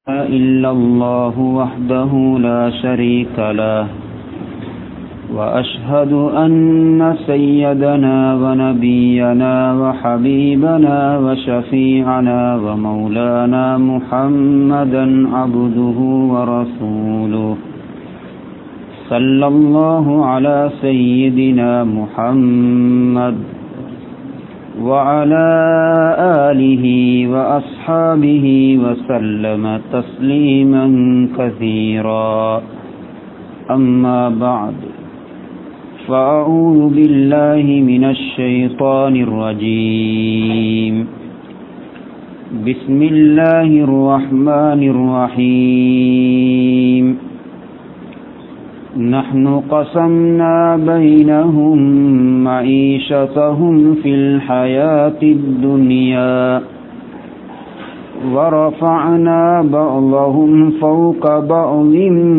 إلا الله وحده لا شريك له وأشهد أن سيدنا ونبينا وحبيبنا وشفيعنا ومولانا محمدا عبده ورسوله صلى الله على سيدنا محمد وعلى آله وأصحابه وسلم تسليما كثيرا أما بعد فأعوذ بالله من الشيطان الرجيم بسم الله الرحمن الرحيم نحن قسمنا بينهم معيشتهم في الحياة الدنيا ورفعنا بعضهم فوق بعض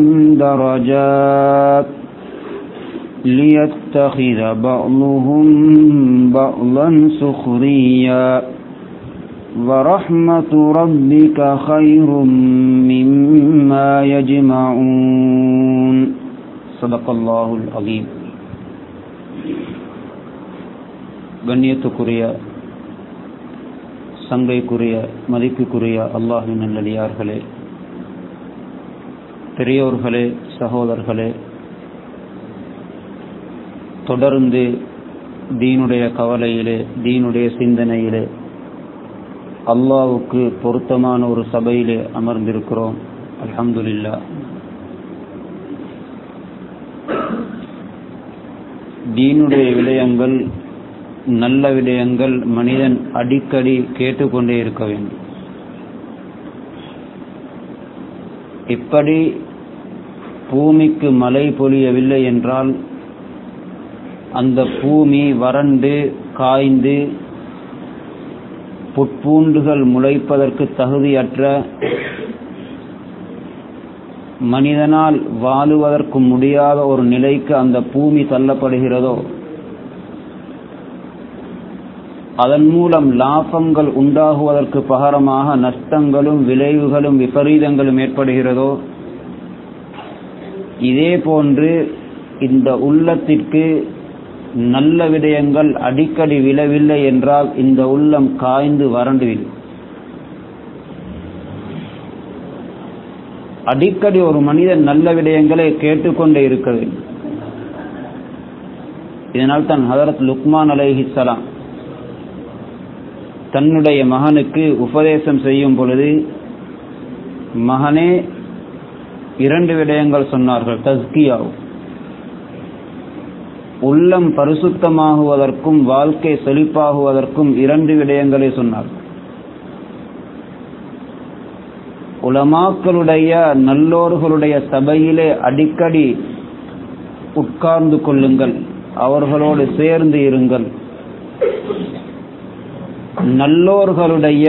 درجات ليتخذ بعضهم بعضا سخريا ورحمة ربك خير مما يجمعون صدق الله العظيم. கண்ணியத்துக்குரிய சங்கைக்குரிய மதிப்புக்குரிய அல்லாஹ்வின் நல்லடியார்களே, பெரியோர்களே, சகோதரர்களே, தொடர்ந்து தீனுடைய கவலையிலே, தீனுடைய சிந்தனையிலே, அல்லாஹ்வுக்கு பொருத்தமான ஒரு சபையிலே அமர்ந்திருக்கிறோம். அல்ஹம்துலில்லாஹ். தீனுடைய விடயங்கள், நல்ல விடயங்கள் மனிதன் அடிக்கடி கேட்டுக்கொண்டே இருக்க வேண்டும். இப்படி பூமிக்கு மழை பொழியவில்லை என்றால் அந்த பூமி வறண்டு காய்ந்து புட்பூண்டுகள் முளைப்பதற்கு தகுதியற்ற, மனிதனால் வாழுவதற்கு முடியாத ஒரு நிலைக்கு அந்த பூமி தள்ளப்படுகிறதோ, அதன் மூலம் லாபங்கள் உண்டாகுவதற்கு பகரமாக நஷ்டங்களும் விளைவுகளும் விபரீதங்களும் ஏற்படுகிறதோ, இதே போன்று இந்த உள்ளத்திற்கு நல்ல விடயங்கள் அடிக்கடி விழவில்லை என்றால் இந்த உள்ளம் காய்ந்து வறண்டுவிடும். அடிக்கடி ஒரு மனிதன் நல்ல விடயங்களை கேட்டுக்கொண்டே இருக்க வேண்டும். இதனால் தான் ஹதரத் லுக்மான் அலைஹிஸ்ஸலாம் தன்னுடைய மகனுக்கு உபதேசம் செய்யும் பொழுது, மகனே, 2 விடயங்கள் சொன்னார்கள். தஸ்கியாவும், உள்ளம் பரிசுத்தமாகுவதற்கும் வாழ்க்கை செழிப்பாகுவதற்கும் 2 விடயங்களை சொன்னார்கள். உலமாக்களுடைய நல்லோர்களுடைய சபையிலே அடிக்கடி உட்கார்ந்து கொள்ளுங்கள், அவர்களோடு சேர்ந்து இருங்கள். நல்லோர்களுடைய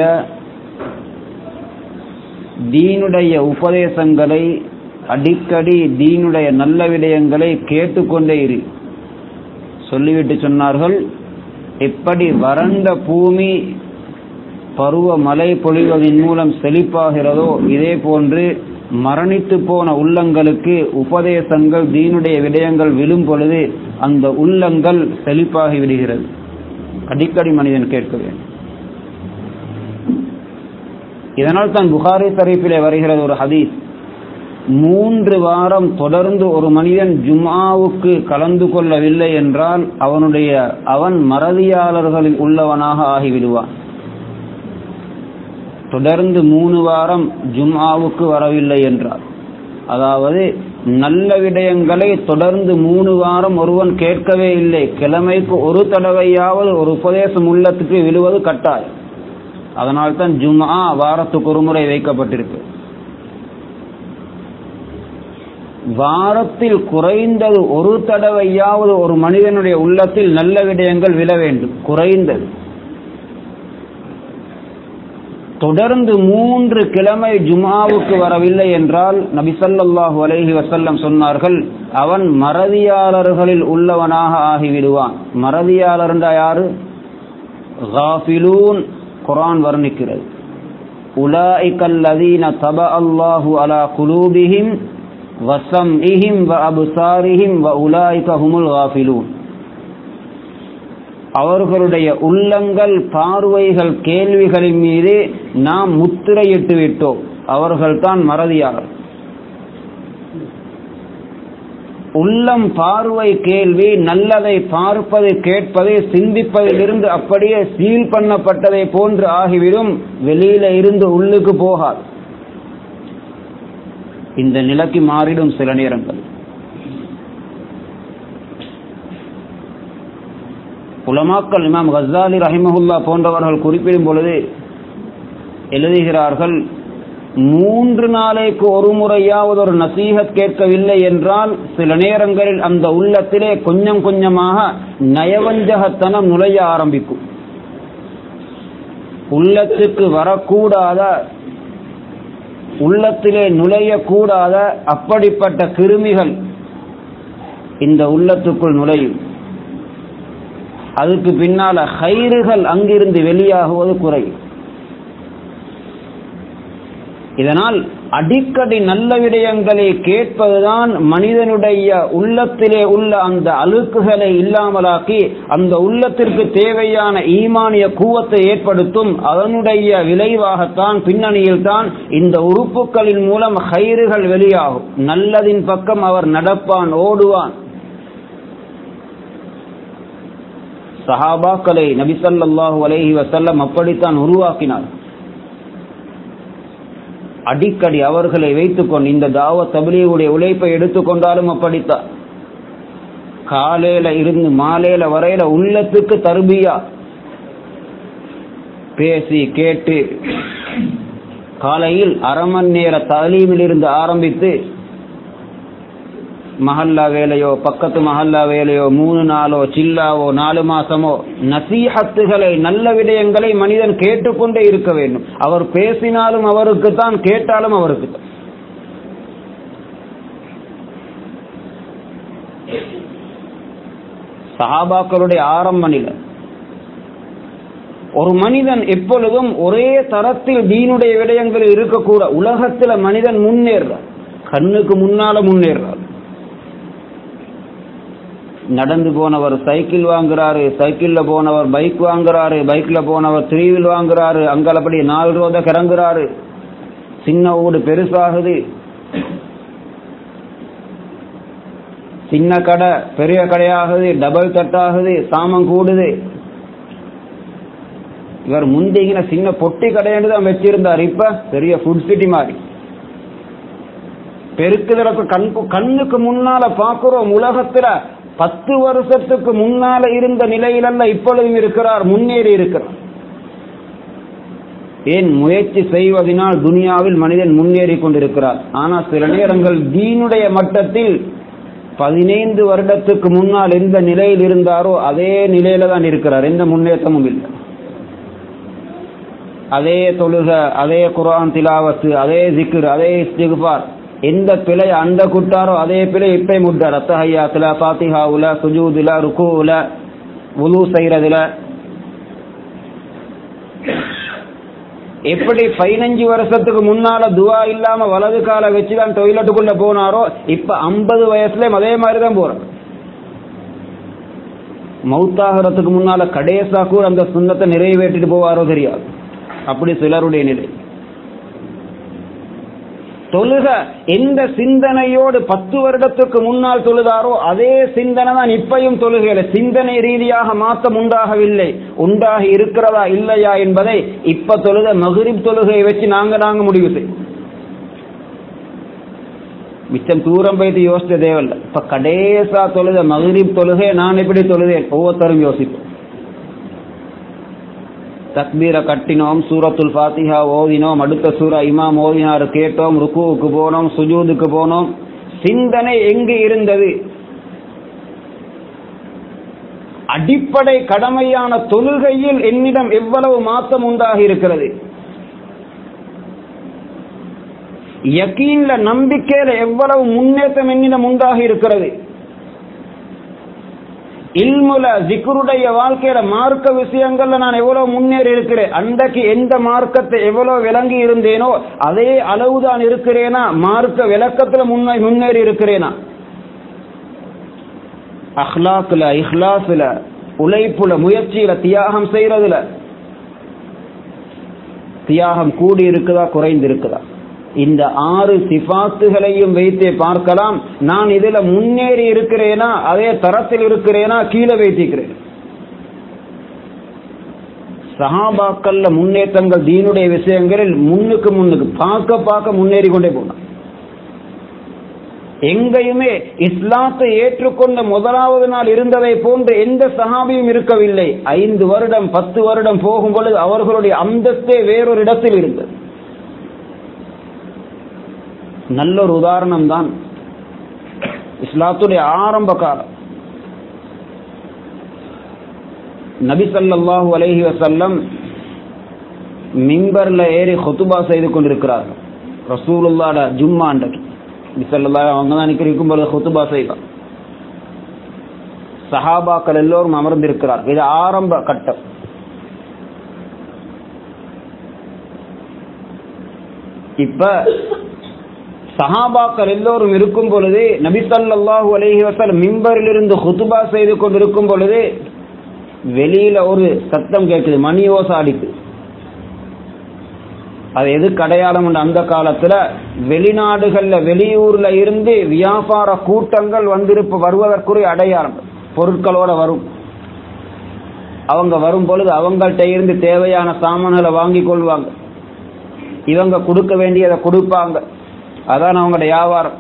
தீனுடைய உபதேசங்களை அடிக்கடி, தீனுடைய நல்ல விடயங்களை கேட்டுக்கொண்டே இரு. சொல்லிவிட்டு சொன்னார்கள், எப்படி வறண்ட பூமி பருவ மழை பொழிவதன் மூலம் செழிப்பாகிறதோ, இதே போன்று மரணித்து போன உள்ளங்களுக்கு உபதேசங்கள், தீனுடைய விடயங்கள் விழும் பொழுது அந்த உள்ளங்கள் செழிப்பாகி விடுகிறது. அடிக்கடி மனிதன் கேட்க வேண்டும். இதனால் தான் புகாரி ஷரீஃபிலே வருகிறது ஒரு ஹதீஸ், 3 வாரம் தொடர்ந்து ஒரு மனிதன் ஜும்ஆவுக்கு கலந்து கொள்ளவில்லை என்றால் அவன் மறதியாளர்களில் உள்ளவனாக ஆகிவிடுவான். தொடர்ந்து 3 வாரம் ஜும்ஆவுக்கு வரவில்லை என்றால், அதாவது நல்ல விடயங்களை தொடர்ந்து 3 வாரம் ஒருவன் கேட்கவே இல்லை, கிழமைக்கு ஒரு தடவையாவது ஒரு உபதேசம் உள்ளத்துக்கு விழுவது கட்டாயம். அதனால்தான் ஜும்ஆ வாரத்துக்கு ஒரு முறை வைக்கப்பட்டிருக்கு. வாரத்தில் குறைந்தது ஒரு தடவையாவது ஒரு மனிதனுடைய உள்ளத்தில் நல்ல விடயங்கள் விழ வேண்டும், குறைந்தது. தொடர்ந்து 3 கிழமை ஜும்ஆவுக்கு வரவில்லை என்றால் நபி ஸல்லல்லாஹு அலைஹி வஸல்லம் சொன்னார்கள், அவன் மறதியாளர்களில் உள்ளவனாக ஆகிவிடுவான். மறதியாளர் யாரு? காஃபிலூன் குர்ஆன் வர்ணிக்கிறது. உலாயிகல்லதீன தபஅல்லாஹு அலா குலூபிஹிம் வஸம்இஹிம் வஅப்சாரிஹிம் வஉலாயிக ஹுமுல் காஃபிலூன். அவர்களுடைய உள்ளங்கள், பார்வைகள், கேள்விகளின் மீது நாம் முத்திரையிட்டு விட்டோம். அவர்கள்தான் மறதியாளர். உள்ளம், பார்வை, கேள்வி, நல்லதை பார்ப்பது, கேட்பது, சிந்திப்பதிலிருந்து அப்படியே சீல் பண்ணப்பட்டதை போன்று ஆகிவிடும். வெளியில இருந்து உள்ளுக்கு போகாது. இந்த நிலைக்கு மாறிடும் சில நேரங்கள். உலமாக்கள் இமாம் கஸ்ஸாலி ரஹிமஹுல்லா போன்றவர்கள் குறிப்பிடும் பொழுது எழுதுகிறார்கள், 3 நாளைக்கு ஒரு முறையாவது ஒரு நசீஹத் கேட்கவில்லை என்றால் சில நேரங்களில் அந்த உள்ளத்திலே கொஞ்சம் கொஞ்சமாக நயவஞ்சகத்தனம் நுழைய ஆரம்பிக்கும். உள்ளத்துக்கு வரக்கூடாத, உள்ளத்திலே நுழையக்கூடாத அப்படிப்பட்ட கிருமிகள் இந்த உள்ளத்துக்குள் நுழையும். அதுக்கு பின்னால ஹைறுகள் அங்கிருந்து வெளியாகுவது குறையும். இதனால் அடிக்கடி நல்ல விடயங்களை கேட்பதுதான் மனிதனுடைய உள்ளத்திலே உள்ள அந்த அழுக்குகளை இல்லாமலாக்கி அந்த உள்ளத்திற்கு தேவையான ஈமானிய கூவத்தை ஏற்படுத்தும். அதனுடைய விளைவாகத்தான், பின்னணியில் தான் இந்த உறுப்புகளின் மூலம் ஹைறுகள் வெளியாகும். நல்லதின் பக்கம் அவர் நடப்பான், ஓடுவான். சஹாபாக்களை நபி ஸல்லல்லாஹு அலைஹி வஸல்லம் அப்படித்தான் உருவாக்கினார். அடிக்கடி அவர்களை வைத்துக்கொண்டு இந்த தாவத் தப்லீகுடைய உழைப்பை எடுத்துக்கொண்டாலும் அப்படித்தான். காலையில இருந்து மாலையில வரையில உள்ளத்துக்கு தர்பியா பேசி கேட்டு, காலையில் அரை மணி நேர தலீமில் இருந்து ஆரம்பித்து மஹல்லா வேலையோ, பக்கத்து மஹல்லா வேலையோ, 3 நாளோ, சில்லாவோ, 4 மாசமோ, நசீஹத்துகளை, நல்ல விடயங்களை மனிதன் கேட்டுக்கொண்டே இருக்க வேண்டும். அவர் பேசினாலும் அவருக்குத்தான், கேட்டாலும் அவருக்குத்தான். சஹாபாக்களுடைய ஆரம்ப நிலை. ஒரு மனிதன் எப்பொழுதும் ஒரே தரத்தில் தீனுடைய விடயங்கள் இருக்கக்கூட. உலகத்தில் மனிதன் முன்னேறார், கண்ணுக்கு முன்னால முன்னேறார். நடந்து போனவர் சைக்கிள் வாங்குறாரு, சைக்கிள்ல போனவர் பைக் வாங்குறாரு, பைக்ல போனவர் 3 வீல் வாங்குறாரு, அங்கலப்படி 4 ரோத கிறங்குறாரு. சின்ன ஊடு பெருசாகுது, சின்ன கடை பெரிய கடையாகுது, டபுள் தட்டாகுது, சாமம் கூடுது. இவர் முந்திங்கின சின்ன பொட்டி கடைன்னு தான் வச்சிருந்தார், இப்ப பெரிய ஃபுட் சிட்டி மாதிரி பெருக்குதற்கு கண்ணுக்கு முன்னால பாக்குறோம். உலகத்துல 10 வருஷத்துக்கு முன்னால இருந்த நிலையிலல்ல இப்பொழுதும் இருக்கிறார், முன்னேறி இருக்கிறார். ஏன்? முயற்சி செய்வதனால் துனியாவில் மனிதன் முன்னேறி கொண்டிருக்கிறார். ஆனால் சில நேரங்கள் தீனுடைய மட்டத்தில் 15 வருடத்துக்கு முன்னால் எந்த நிலையில் இருந்தாரோ அதே நிலையில தான் இருக்கிறார், எந்த முன்னேற்றமும் இல்லை. அதே தொழுக, அதே குர்ஆன் திலாவத்து, அதே ஜிக்ர், அதே இஸ்திக்பார். எந்த பிழை அந்த குட்டாரோ அதே பிழை இப்ப முட்டார். அத்தஹியாத்துல, ஃபாத்திஹாவுல, சுஜூதுல, ருக்கூல, வுது செய்யறதுல. எப்படி 15 வருஷத்துக்கு முன்னால துவா இல்லாம வலது கால வச்சுதான் டொய்லெட்டுக்குள்ள போனாரோ இப்ப 50 வயசுல அதே மாதிரிதான் போறார். மௌத்தாகிறதுக்கு முன்னால கடைசா கூட அந்த சுன்னத்தை நிறைவேற்றிட்டு போவாரோ தெரியாது. அப்படி சிலருடைய நிலை. தொழுக எந்த சிந்தனையோடு 10 வருடத்துக்கு முன்னால் தொழுதாரோ அதே சிந்தனை தான் இப்பையும் தொழுகையில. சிந்தனை ரீதியாக மாற்றம் உண்டாகவில்லை. உண்டாகி இருக்கிறதா இல்லையா என்பதை இப்ப தொழுத மக்ரிப் தொழுகையை வச்சு நாங்க முடிவு செய்யும். மிச்சம் தூரம் போயிட்டு யோசிச்ச தேவையில்லை. இப்ப கடைசா தொழுத மக்ரிப் தொழுகை நான் எப்படி தொழுதேன் ஒவ்வொருத்தரும் யோசிப்போம். தக்பீரை கட்டினோம், சூரத்துல் ஃபாத்திஹா ஓதினோம், அடுத்த சூரா இமாம் ஓதினாரு கேட்டோம், ருக்குவுக்கு போனோம், சுஜூதுக்கு போனோம். சிந்தனை எங்கு இருந்தது? அடிப்படை கடமையான தொழுகையில் என்னிடம் எவ்வளவு மாற்றம் உண்டாகி இருக்கிறது? யகீன்ல, நம்பிக்கையில எவ்வளவு முன்னேற்றம் என்னிடம் உண்டாகி இருக்கிறது? இல்முல ஜிக்ருடைய வாழ்க்கையில மார்க்க விஷயங்கள்ல நான் எவ்வளவு முன்னேறி இருக்கிறேன், அன்றைக்கு எந்த மார்க்கத்தை எவ்வளவு விளங்கி இருந்தேனோ அதே அளவுதான் இருக்கிறேனா, மார்க்க விளக்கத்துல முன்னேறி இருக்கிறேனா, அஹ்லாக்ல இஹ்லாஸ்ல உழைப்புல முயற்சியில தியாகம் செய்யறதுல தியாகம் கூடி இருக்குதா குறைந்து இருக்குதா? இந்த 6 சிஃபாத்துகளையும் வைத்தே பார்க்கலாம் நான் இதுல முன்னேறி இருக்கிறேனா, அதே தரத்தில் இருக்கிறேனா, கீழே வைத்திருக்கிறேன். சஹாபாக்கள்ல முன்னேற்றங்கள் தீனுடைய விஷயங்களில் முன்னுக்கு பார்க்க முன்னேறி கொண்டே போனான். எங்கேயுமே இஸ்லாத்தை ஏற்றுக்கொண்ட முதலாவது நாள் இருந்ததை போன்று எந்த சஹாபியும் இருக்கவில்லை. 5 வருடம் 10 வருடம் போகும் பொழுது அவர்களுடைய அந்தஸ்தே வேறொரு இடத்தில் இருந்தது. நல்ல ஒரு உதாரணம் தான் இஸ்லாத்துடைய ஆரம்ப காலம். நபி ஸல்லல்லாஹு அலைஹி வஸல்லம் மிம்பர்ல ஏறி குதுபா செய்து கொண்டிருக்கிறார்கள். ரசூலுல்லாஹ்ட ஜும்மா அன்றைக்கு அவங்க தான் நிற்கும் பொழுது குதுபா செய்வார். சஹாபாக்கள் எல்லோரும் அமர்ந்திருக்கிறார். இது ஆரம்ப கட்டம். இப்ப சஹாபாக்கள் எல்லோரும் இருக்கும் பொழுது நபி ஸல்லல்லாஹு அலைஹி வஸல்லம் மிம்பரில் இருந்து குதுபா செய்து கொண்டிருக்கும் பொழுது வெளியில ஒரு சத்தம் கேட்குது, மணி ஓசை அடிக்குது. அது எதுக்கு அடையாளம்? அந்த காலத்துல வெளிநாடுகள்ல வெளியூர்ல இருந்து வியாபார கூட்டங்கள் வருவதற்குரிய அடையாளம். பொருட்களோட வரும். அவங்க வரும் பொழுது அவங்கள்ட்ட இருந்து தேவையான சாமான்களை வாங்கி கொள்வாங்க. இவங்க கொடுக்க வேண்டியதை கொடுப்பாங்க. அதான் அவங்களுடைய வியாபாரம்.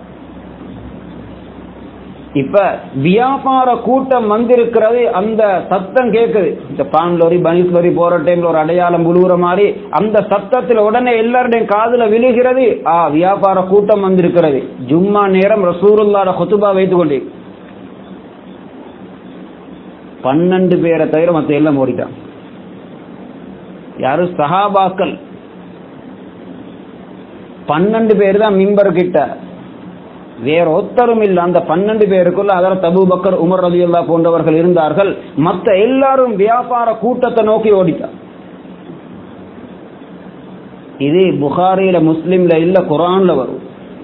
இப்ப வியாபார கூட்டம் வந்திருக்கிறது, அந்த சத்தம் கேட்குது. இந்த பான் லோரி பனிஸ் லோரி போற டைம்ல ஒரு அடையாளம் புழுவுற மாதிரி அந்த சத்தத்தில் உடனே எல்லாருடையும் காதுல விழுகிறது. வியாபார கூட்டம் வந்திருக்கிறது. ஜும்மா நேரம் ரசூலுல்லாஹ்ட குதுபா வைத்துக் கொண்டே 12 பேரை தவிர மற்ற எல்லாம் ஓடிட்டான். யாரும் சஹாபாக்கள் 12 பேர் தான் மிம்பர் கிட்ட, வேற ஒத்தரும் இல்ல. அந்த 12 பேருக்குள்ள ஹஜ்ரத் அபூபக்கர், உமர் ரலியல்லாஹு போன்றவர்கள் இருந்தார்கள். மற்ற எல்லாரும் வியாபார கூட்டத்தை நோக்கி ஓடிட்டார். இது புகாரில முஸ்லிம்ல இல்ல, குர்ஆன்ல வரும்.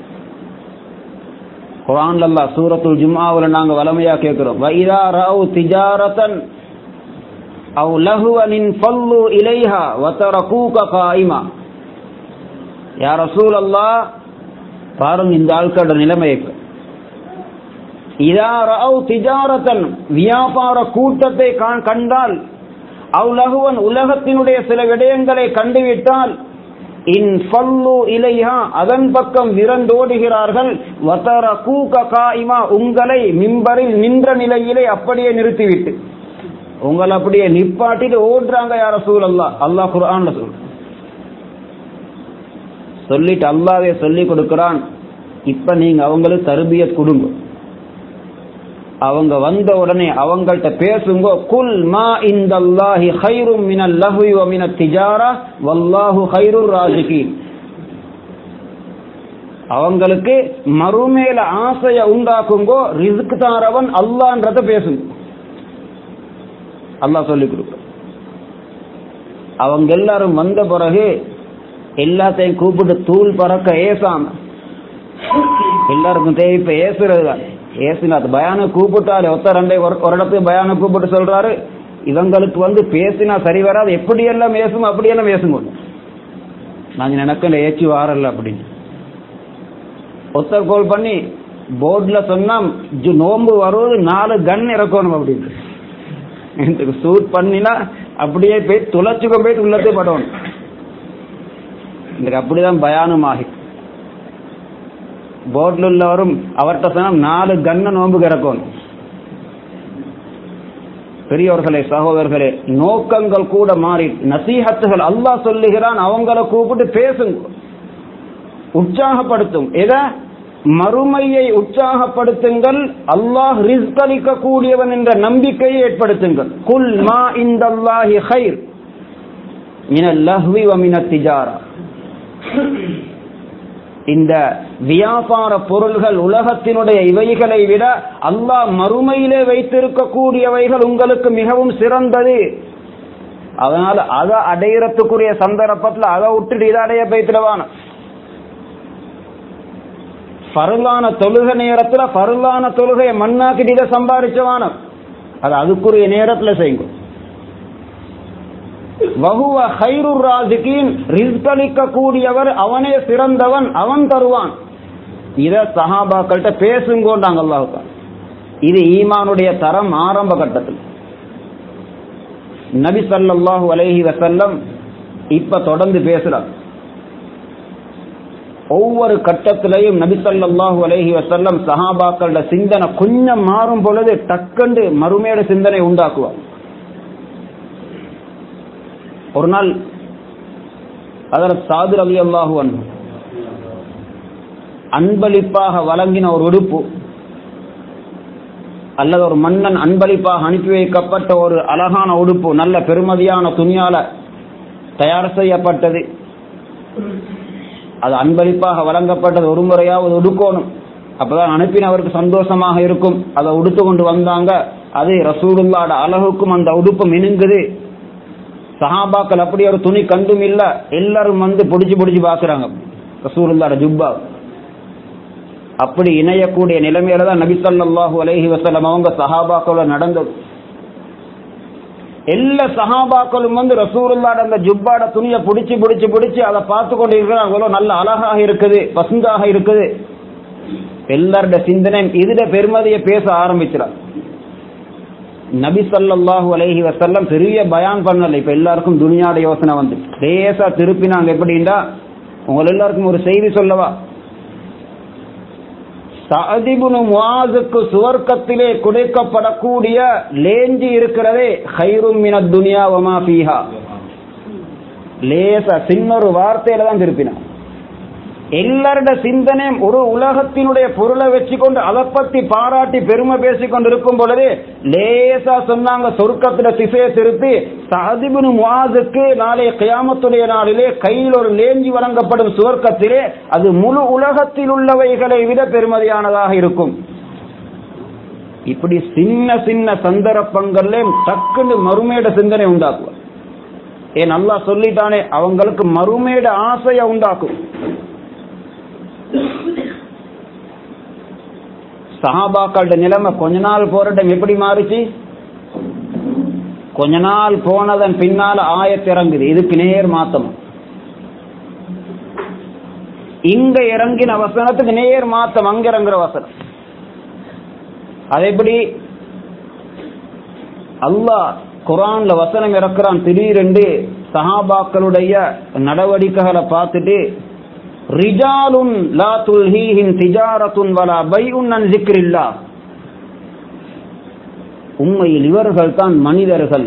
குர்ஆன்ல அல்லாஹ் சூரத்துல் ஜும்ஆவுல நாங்க வலமையா கேக்குறோம், வைதா ரஅவு திஜாரத்தன் அவ் லஹுவன் ஃபல்லு இலைஹா வதரகூக காயிமா. யா ரசூலல்லாஹ், பாருங்க இந்த ஆட்களோட நிலைமையை. இதா ரஅவு திஜாரத்தன், வியாபார கூட்டத்தை கண்டால், அவ் லஹுவன், உலகத்தினுடைய சில விடயங்களை கண்டுவிட்டால், இன் ஃபல்லு இலைஹா, அதன் பக்கம் விரண்டோடுகிறார்கள், வதரகூக காயிமா, உங்களை மிம்பரில் நின்ற நிலையிலே அப்படியே நிறுத்திவிட்டு உங்களை அப்படியே நிப்பாட்டிட்டு ஓடுறாங்க. யா ரசூலல்லாஹ், அல்லாஹ் குர்ஆன்ல சொல்லிட்டு அல்லாஹ்வே சொல்லி கொடுக்கிறான், இப்ப நீங்க அவங்களுக்கு தர்பியத் கொடுங்க. அவங்க வந்த உடனே அவங்கள்ட்ட பேசுங்க. குல் மா இந்தல்லாஹி கைரும் மினல் லஹ்வி வ மினத் திஜாரா வல்லாஹு கைருர் ராஸிகீன். அவங்களுக்கு மறுமேல ஆசைய உண்டாக்குங்கோ, ரிஸ்க் தாரவன் அல்லாஹ்ன்றத பேசுங்க. அல்லாஹ் சொல்லி கொடுக்க. அவங்க எல்லாரும் வந்த பிறகு எல்லாத்தையும் கூப்பிட்டு தூள் பறக்க ஏசாம, எல்லாருக்கும் தேவை இப்ப ஏசுறது தான். ஏசினா பயான கூப்பிட்டாலே ஒத்த ரெண்டே ஒரு இடத்துக்கு பயான கூப்பிட்டு சொல்றாரு, இவங்களுக்கு பேசினா சரி வராது, எப்படியெல்லாம் ஏசும் அப்படியெல்லாம் ஏசுங்க. நாங்க எனக்கு ஏச்சு வாரல அப்படின்னு ஒத்தர் கோல் பண்ணி போர்ட்ல சொன்னா நோம்பு வருவது 4 கன் இறக்கணும் அப்படின்னு சூட் பண்ணினா அப்படியே போய் துளைச்சுக்க போயிட்டு உள்ளத்தே படணும். எனக்கு அப்படிதான் பயானும் ஆகி போர்ட்ல உள்ளவரும் அவர்கிட்ட சொன்னா 4 கன்ன நோம்பு கிடக்கணும். பெரியவர்களே, சகோதரர்களே, நோக்கங்கள் கூட மாறி நசீஹத்துகள் அல்லாஹ் சொல்லுகிறான், அவங்களை கூப்பிட்டு பேசுங்க, உற்சாகப்படுத்தும். எதை? மறுமையை உற்சாகப்படுத்துங்கள். அல்லாஹ் ரிஸ்க் அளிக்க கூடியவன் என்ற நம்பிக்கையை ஏற்படுத்துங்கள். குல் மா இந்தல்லாஹி கைர் மினல் லஹ்வி வ மினத் திஜாரா. இந்த வியாபார பொருள்கள் உலகத்தினுடைய இவைகளை விட அல்லாஹ் மறுமையிலே வைத்திருக்கக்கூடியவைகள் உங்களுக்கு மிகவும் சிறந்தது. அதனால அதை அடையறதுக்குரிய சந்தர்ப்பத்தில் அதை விட்டுட்டு இதை அடைய போய்த்திடவான. பருளான தொழுகை நேரத்தில் பருளான தொழுகையை மண்ணாக்கிட்டு இதை சம்பாதிச்சவான அது அதுக்குரிய நேரத்தில் செய்யும். வஹுவ கைருர் ராஸிகீன், ரிஸ்க் அளிக்கக்கூடியவர் அவனே சிறந்தவன், அவன் தருவான். இத சஹாபாக்கள்கிட்ட பேசுங்கோண்டாங்க அல்லாஹ். இது ஈமானுடைய தரம் ஆரம்ப கட்டத்தில். நபி ஸல்லல்லாஹு அலைஹி வஸல்லம் இப்ப தொடர்ந்து பேசுறார். ஒவ்வொரு கட்டத்திலையும் நபி ஸல்லல்லாஹு அலைஹி வஸல்லம் சஹாபாக்களோட சிந்தனை கொஞ்சம் மாறும் பொழுது டக்கண்டு மறுமையோட சிந்தனை உண்டாக்குவார். ஒரு நாள் ஹஜ்ரத் சாது ரலியல்லாஹு அன்ஹு அன்பளிப்பாக வழங்கின ஒரு உடுப்பு அல்லது ஒரு மன்னன் அன்பளிப்பாக அனுப்பி வைக்கப்பட்ட ஒரு அழகான உடுப்பு, நல்ல பெருமதியான துணியால தயார் செய்யப்பட்டது, அது அன்பளிப்பாக வழங்கப்பட்டது, ஒரு முறையாவது உடுக்கணும், அப்பதான் அனுப்பினவருக்கு சந்தோஷமாக இருக்கும். அதை உடுத்து கொண்டு வந்தாங்க. அது ரசூலுல்லாஹ்ட அழகுக்கும் அந்த உடுப்பு மினுங்குது. சஹாபாக்கள் அப்படி ஒரு துணி கண்டும் இல்ல, எல்லாரும் வந்து பிடிச்சு பாக்குறாங்க ரசூலுல்லாஹ்ட ஜுப்பா. அப்படி இணையக்கூடிய நிலைமையில தான் நபி ஸல்லல்லாஹு அலைஹி வஸல்லம் அவங்க சஹாபாக்களோட நடந்தது. எல்லா சஹாபாக்களும் வந்து ரசூலுல்லாஹ்ட அந்த ஜுப்பாட துணியை பிடிச்சு அதை பார்த்து கொண்டு இருக்கிறாங்க. நல்ல அழகாக இருக்குது, பசுந்தாக இருக்குது. எல்லாரோட சிந்தனை இதுல பெருமதியை பேச ஆரம்பிச்சிடார். நபி ஸல்லல்லாஹு அலைஹி வஸல்லம் பெரிய பயான் பண்ணல. இப்ப எல்லாருக்கும் துனியாட யோசனை வந்து லேசா திருப்பினாங்க. எப்படின்னா, உங்க எல்லாருக்கும் ஒரு செய்தி சொல்லவா? சஅத் இப்னு முஆஸுக்கு சுவர்க்கத்திலே கொடுக்கப்படக்கூடிய லேஞ்சி இருக்கிறதே, கைரும் மினத் துன்யா வமா ஃபீஹா. லேசா சின்னொரு வார்த்தையில தான் திருப்பினான். எல்லாரோட சிந்தனை ஒரு உலகத்தினுடைய பொருளை வச்சுக்கொண்டு அதை பத்தி பாராட்டி பெருமை பேசிக்கொண்டு இருக்கும் பொழுது லேசா சொன்னாங்க, சொர்க்கத்துல திசையை திருப்பி சஅத் இப்னு முஆஸுக்கு நாளை கியாமத்துடைய நாளிலே கையில் ஒரு லேஞ்சி வழங்கப்படும் சுவர்க்கத்திலே, அது முழு உலகத்தில் உள்ளவைகளை விட பெருமதியானதாக இருக்கும். இப்படி சின்ன சின்ன சந்தர்ப்பங்கள்ல டக்குன்னு மறுமையிட சிந்தனை உண்டாக்குவார். ஏன் அல்லாஹ் சொல்லிட்டானே, அவங்களுக்கு மறுமையிட ஆசையை உண்டாக்கும். சஹாபாக்களோட நிலைமை கொஞ்ச நாள் போராட்டம் எப்படி மாறிச்சு? கொஞ்ச நாள் போனதன் பின்னால ஆயத்து இறங்குது. இதுக்கு நேர் மாத்தம். இங்க இறங்கின வசனத்துக்கு நேர் மாத்தம் அங்க இறங்குற வசனம். அது எப்படி? அல்லாஹ் குர்ஆன்ல வசனம் இறக்குறான். திடீரென்று சஹாபாக்களுடைய நடவடிக்கைகளை பார்த்துட்டு, ரிஜாலுன் லா துல்ஹீஹிம் திஜாரத்துன் வலா பைஉன் அன் ஸிக்ரில்லாஹ், உண்மையில் இவர்கள் தான் மனிதர்கள்,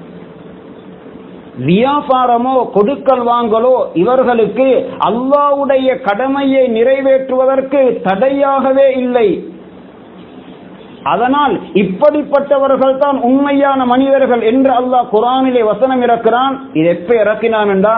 வியாபாரமோ கொடுக்கல் வாங்கலோ இவர்களுக்கு அல்லாஹ்வுடைய கடமையை நிறைவேற்றுவதற்கு தடையாகவே இல்லை. அதனால் இப்படிப்பட்டவர்கள் தான் உண்மையான மனிதர்கள் என்று அல்லாஹ் குர்ஆனிலே வசனம் இறக்கிறான். இது எப்ப இறக்கினான் என்றா,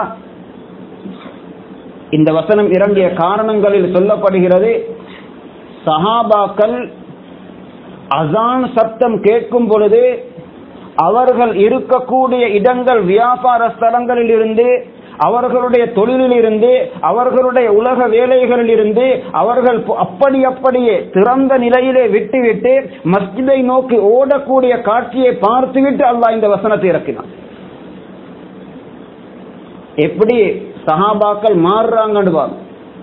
இந்த வசனம் இறங்கிய காரணங்களில் சொல்லப்படுகிறது, சஹாபாக்கள் அசான் சத்தம் கேட்கும் பொழுது அவர்கள் இருக்கக்கூடிய இடங்கள் வியாபார ஸ்தலங்களில் இருந்து, அவர்களுடைய தொழிலில் இருந்து, அவர்களுடைய உலக வேலைகளில் இருந்து அவர்கள் அப்படியே திறந்த நிலையிலே விட்டுவிட்டு மஸ்ஜிதை நோக்கி ஓடக்கூடிய காட்சியை பார்த்துவிட்டு அல்லாஹ் இந்த வசனத்தை இறக்கினான். எப்படி சஹாபாக்கள் மாறுறாங்கன்னு பாருங்க.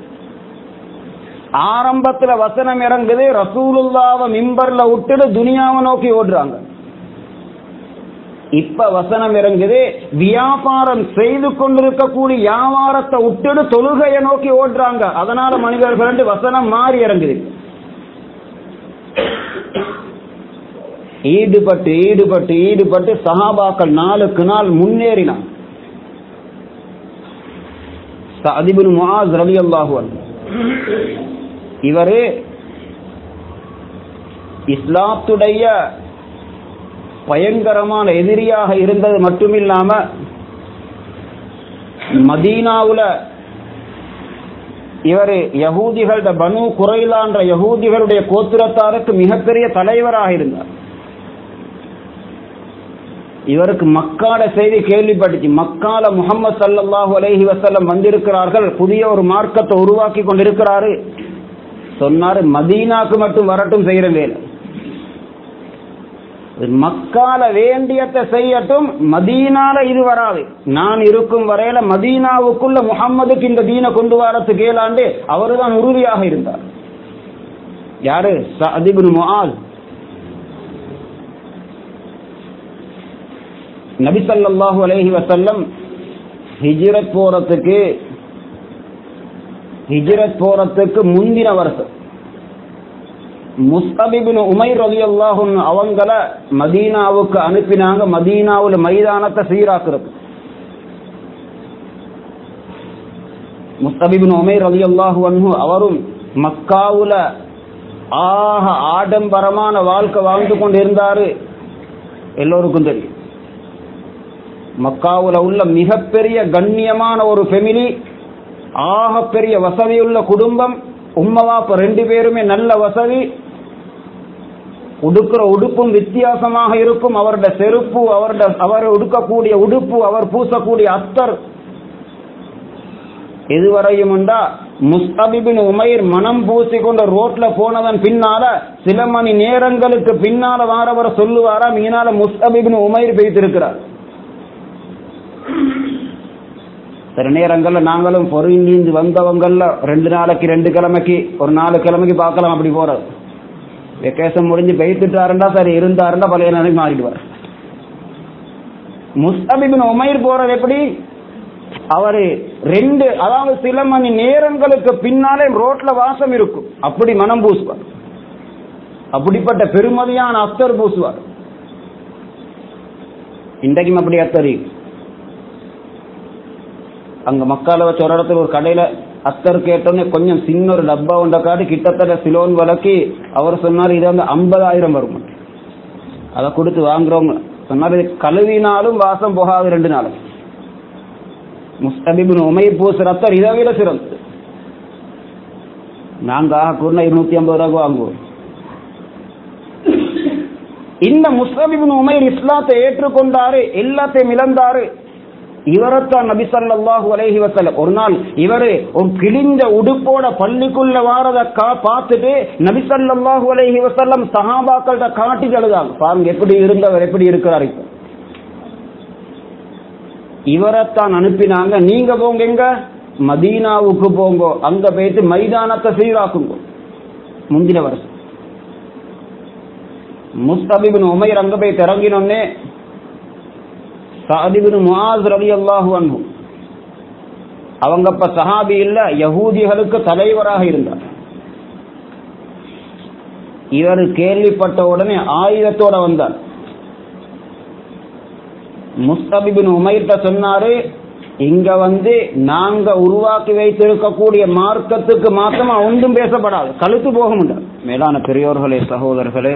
ஆரம்பத்துல வசனம் இறங்குது, ரசூலுல்லாஹ்வை மிம்பர்ல விட்டுட்டு துனியாவை நோக்கி ஓடுறாங்க. இப்ப வசனம் இறங்குது, வியாபாரம் செய்து கொண்டிருக்கக்கூடிய வியாபாரத்தை விட்டுட்டு தொழுகையை நோக்கி ஓடுறாங்க. அதனால மனிதர்கள் வசனம் மாறி இறங்குது. ஈடுபட்டு ஈடுபட்டு ஈடுபட்டு சஹாபாக்கள் நாளுக்கு நாள் முன்னேறினார். சஅத் இப்னு முஆஸ் ரலியல்லாஹு அன்ஹு இவரே இஸ்லாத்துடைய பயங்கரமான எதிரியாக இருந்தது மட்டுமில்லாம மதீனாவுல இவர் யகூதிகளோட பனு குறைலான்ற யகூதிகளுடைய கோத்திரத்தாருக்கு மிகப்பெரிய தலைவராக இருந்தார். இவருக்கு மக்கால செய்தி கேள்விப்பட்டுச்சு. மக்கால முஹம்மது ஸல்லல்லாஹு அலைஹி வஸல்லம் வந்திருக்கிறார்கள், புதிய ஒரு மார்க்கத்தை உருவாக்கி கொண்டிருக்கிறாரு. சொன்னாரு, மதீனாக்கு மட்டும் வரட்டும், செய்யற வேலை மக்கால வேண்டியத்தை செய்யட்டும், மதீனால இது வராது. நான் இருக்கும் வரையில மதீனாவுக்குள்ள முஹம்மதுக்கு இந்த தீனை கொண்டு வரத்துக்கு ஏலாண்டு அவருதான் உறுதியாக இருந்தார். யாரு? சஅத் இப்னு முஆஸ். நபி ஸல்லல்லாஹு அலைஹி வஸல்லம் ஹிஜ்ரத் போறதுக்கு முந்தின வருஷம் முஸ்அப் இப்னு உமைர் ரலியல்லாஹு அன்ஹு அவங்கள மதீனாவுக்கு அனுப்பினாங்க, மதீனாவுல மைதானத்தை சீராக்குறது. முஸ்அப் இப்னு உமைர் ரலியல்லாஹு அன்ஹு அவரும் மக்காவுல ஆக ஆடம்பரமான வாழ்க்கை வாழ்ந்து கொண்டு இருந்தாரு. எல்லோருக்கும் தெரியும், மக்காவுல உள்ள மிகப்பெரிய கண்ணியமான ஒரு ஃபெமிலி, ஆக பெரிய வசதியுள்ள குடும்பம். உம்மவாப்ப 2 பேருமே நல்ல வசதி. உடுக்கிற உடுப்பும் வித்தியாசமாக இருக்கும். அவருடைய செருப்பு, அவர் உடுக்கக்கூடிய உடுப்பு, அவர் பூசக்கூடிய அத்தர், எதுவரையும் உண்டா முஸ்அப் இப்னு உமைர் மனம் பூசிக்கொண்ட ரோட்ல போனதன் பின்னால சில மணி நேரங்களுக்கு பின்னால வாரவரை சொல்லுவாரா, மீனால முஸ்அப் இப்னு உமைர் பேசிருக்கிறார். சில நேரங்கள்ல நாங்களும் பொருளிந்து வந்தவங்கள்ல 2 நாளைக்கு 2 கிழமைக்கு ஒரு 4 கிழமைக்கு பார்க்கலாம். அப்படி போறது வெக்கேஷன் முடிஞ்சு பெய்த்துட்டாருண்டா சரி, இருந்தாருண்டா பழைய நிலைக்கு மாறிடுவார். முஸ்அப் இப்னு உமைர் போறது எப்படி? அவரு 2 அதாவது சில மணி நேரங்களுக்கு பின்னாலே ரோட்ல வாசம் இருக்கும், அப்படி மனம் பூசுவார். அப்படிப்பட்ட பெருமதியான அத்தர் பூசுவார். இன்றைக்கும் அப்படி அத்தர் அங்க மக்கால வச்ச ஒரு இடத்துல ஒரு கடையில அத்தர் கேட்டோன்னே கொஞ்சம் சின்ன ஒரு டப்பா உண்ட காட்டி கிட்டத்தட்ட சிலோன் வழக்கி அவர் சொன்னார், இது வந்து 50,000 வரும். அதை கொடுத்து வாங்குறவங்க சொன்னார், இது கழுவினாலும் வாசம் போகாது 2 நாள். முஸ்அப் இப்னு உமைர் பூசுற அத்தர் இதை விட சிறந்தது. நாங்க கூட 250 ரூபாய்க்கு வாங்குவோம். இந்த முஸ்அப் இப்னு உமைர் இஸ்லாத்தை ஏற்றுக்கொண்டாரு, எல்லாத்தையும் இழந்தாரு. இவரத்தான் நபி ஸல்லல்லாஹு அலைஹி வஸல்லம் ஒரு நாள் இவரு ஒரு கிழிஞ்ச உடுப்போட பள்ளிக்குள்ள வாரத பார்த்துட்டு நபி ஸல்லல்லாஹு அலைஹி வஸல்லம் சஹாபாக்கள்ட்ட காட்டி அழுதாங்க. பாருங்க எப்படி இருந்தவர், எப்படி இருக்கிறார். இப்ப இவரத்தான் அனுப்பினாங்க, நீங்க போங்க எங்க மதீனாவுக்கு போங்க, அங்க போயிட்டு மைதானத்தை சீராக்குங்க. முந்தின வருஷம் முஸ்அப் இப்னு உமைர் அங்க போய் இறங்கினோன்னே சஅத் இப்னு முஆஸ் ரலியல்லாஹு அன்ஹு அவங்க அப்ப சஹாபி இல்ல, யகூதிகளுக்கு தலைவராக இருந்தார். இவர் கேள்விப்பட்ட உடனே ஆயுதத்தோட வந்தார். முஸ்அப் இப்னு உமைர்ட்ட சொன்னாரு, இங்க வந்து நாங்க உருவாக்கி வைத்திருக்கக்கூடிய மார்க்கத்துக்கு மாத்திரமா ஒன்றும் பேசப்படாது, கழுத்து போக முடியாது. மேலான பெரியோர்களே, சகோதரர்களே,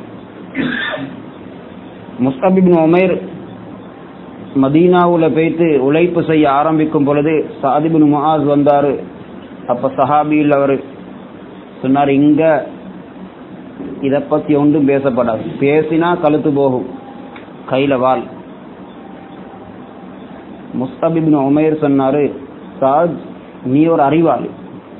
முஸ்அப் இப்னு உமைர் மதீனாவுல போயிட்டு உழைப்பு செய்ய ஆரம்பிக்கும் பொழுது சஅத் இப்னு முஆஸ் வந்தாரு. அப்ப சஹாபியில் அவர் சொன்னார், இங்க இத பத்தி ஒன்றும் பேசப்படாது, பேசினா கழுத்து போகும், கையில வாள். முஸ்அப் இப்னு உமைர் சொன்னாரு, சஅத் நீ ஒரு அறிவாளி,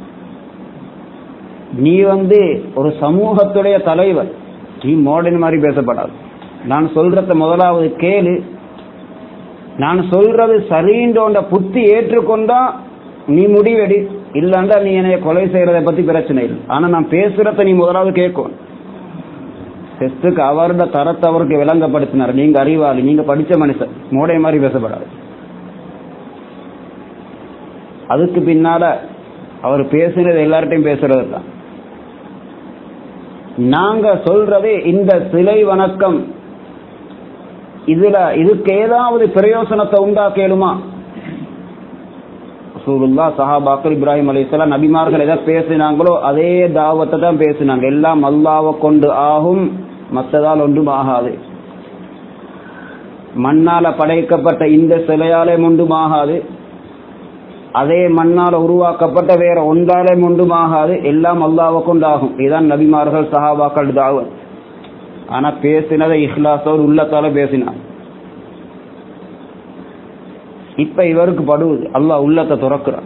நீ வந்து ஒரு சமூகத்துடைய தலைவர், நீ மாடர்ன் மாதிரி பேசப்படாது. நான் சொல்றத முதலாவது கேளு, நான் சொல்றது சரின்ற புத்தி ஏற்றுக்கொண்டா நீ முடிவெடி, இல்லண்டா நீ என்னைய கொலை செய்யறதை பத்தி பிரச்சனை இல்லை. ஆனா நான் பேசுறத நீ முதலாவது கேட்கும். டெஸ்டுக்கு அவரோட தரத்தை அவருக்கு விளங்கப்படுத்தினார், நீங்க அறிவாளி, நீங்க படிச்ச மனுஷன், மோடை மாதிரி பேசப்படாது. அதுக்கு பின்னால அவர் பேசுறது எல்லார்ட்டையும் பேசுறது தான். நாங்க சொல்றது இந்த சிலை வணக்கம் இதுக்கு ஏதாவது பிரயோசனத்தை உண்டாக்கலுமா? ரசூலுல்லாஹ், சஹாபாக்கள், இப்ராஹிம் அலைஹிஸ்ஸலாம், நபிமார்கள் எதை பேசினாங்களோ அதே தாவத்தை தான் பேசினாங்க. எல்லாம் அல்லாஹ்வை கொண்டு ஆகும், மற்றதால் ஒன்றும் ஆகாது. மண்ணால படைக்கப்பட்ட இந்த சிலையாலே ஒன்றும் ஆகாது. அதே மண்ணால் உருவாக்கப்பட்ட வேற ஒன்றாலும் ஒன்றுமாகாது, எல்லாம் அல்லாஹ்வை கொண்டாகும். இதுதான் நபிமார்கள் சஹாபாக்கள் தாவத். ஆனா பேசினதை இஹ்லாஸோடு உள்ளத்தால பேசினார். இப்ப இவருக்கு படுவது அல்லாஹ் உள்ளத்தை துறக்கிறார்.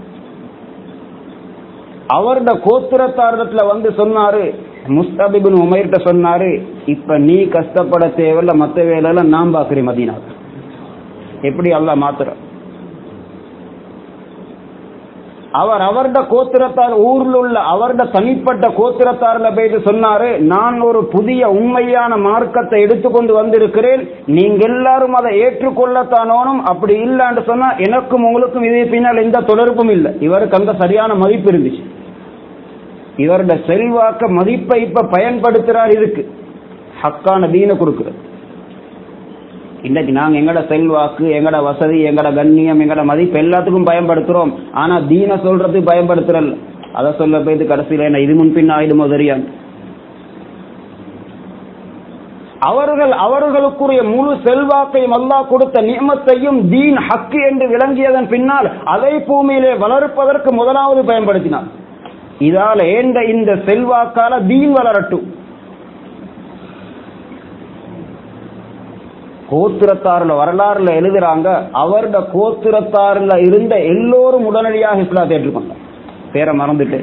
அவருடைய கோத்திரத்தாரத்துல வந்து சொன்னாரு, முஸ்தப் இப்னு உமைர்ட்ட சொன்னாரு, இப்ப நீ கஷ்டப்பட தேவையில்ல, மற்ற வேலையெல்லாம் நான் பாக்குறேன் மதீனா. எப்படி அல்லாஹ் மாத்துற. அவருடைய கோத்திரத்தார் ஊர்ல உள்ள அவருடைய தனிப்பட்ட கோத்திரத்தாரில் போயிட்டு சொன்னாரு, நான் ஒரு புதிய உண்மையான மார்க்கத்தை எடுத்துக்கொண்டு வந்திருக்கிறேன், நீங்க எல்லாரும் அதை ஏற்றுக்கொள்ளத்தானோனும், அப்படி இல்லைன்னு சொன்னா எனக்கும் உங்களுக்கும் இதே பின்னால் எந்த தொடர்பும் இல்லை. இவருக்கு அந்த சரியான மதிப்பு இருந்துச்சு. இவருடைய செல்வாக்க மதிப்பை இப்ப பயன்படுத்துறார். இதுக்கு ஹக்கான தீனை கொடுக்கிறது. இன்னைக்கு நாங்க எங்கட செல்வாக்கு, எங்கட வசதி, எங்கட கண்ணியம், எங்கட மதிப்பு எல்லாத்துக்கும் பயன்படுத்துறோம். ஆனா தீன சொல்றதுக்கு பயன்படுத்துறல்ல. அதை சொல்ல போயிட்டு கடைசியில என்ன இது முன்பின் ஆயிடுமோ தெரியாது. அவர்களுக்குரிய முழு செல்வாக்கையும் அல்லாஹ் கொடுத்த நியமத்தையும் தீன் ஹக்கு என்று விளங்கியதன் பின்னால் அதை பூமியிலே வளர்ப்பதற்கு முதலாவது பயன்படுத்தினார். இதால ஏண்ட இந்த செல்வாக்கால தீன் வளரட்டும். கோத்திரத்தாறுல வரலாறுல எழுதுறாங்க, அவருடைய கோத்திரத்தாறுல இருந்த எல்லோரும் உடனடியாக இஸ்லாத்தை ஏற்றுக்கொண்டார். பேரை மறந்துட்டு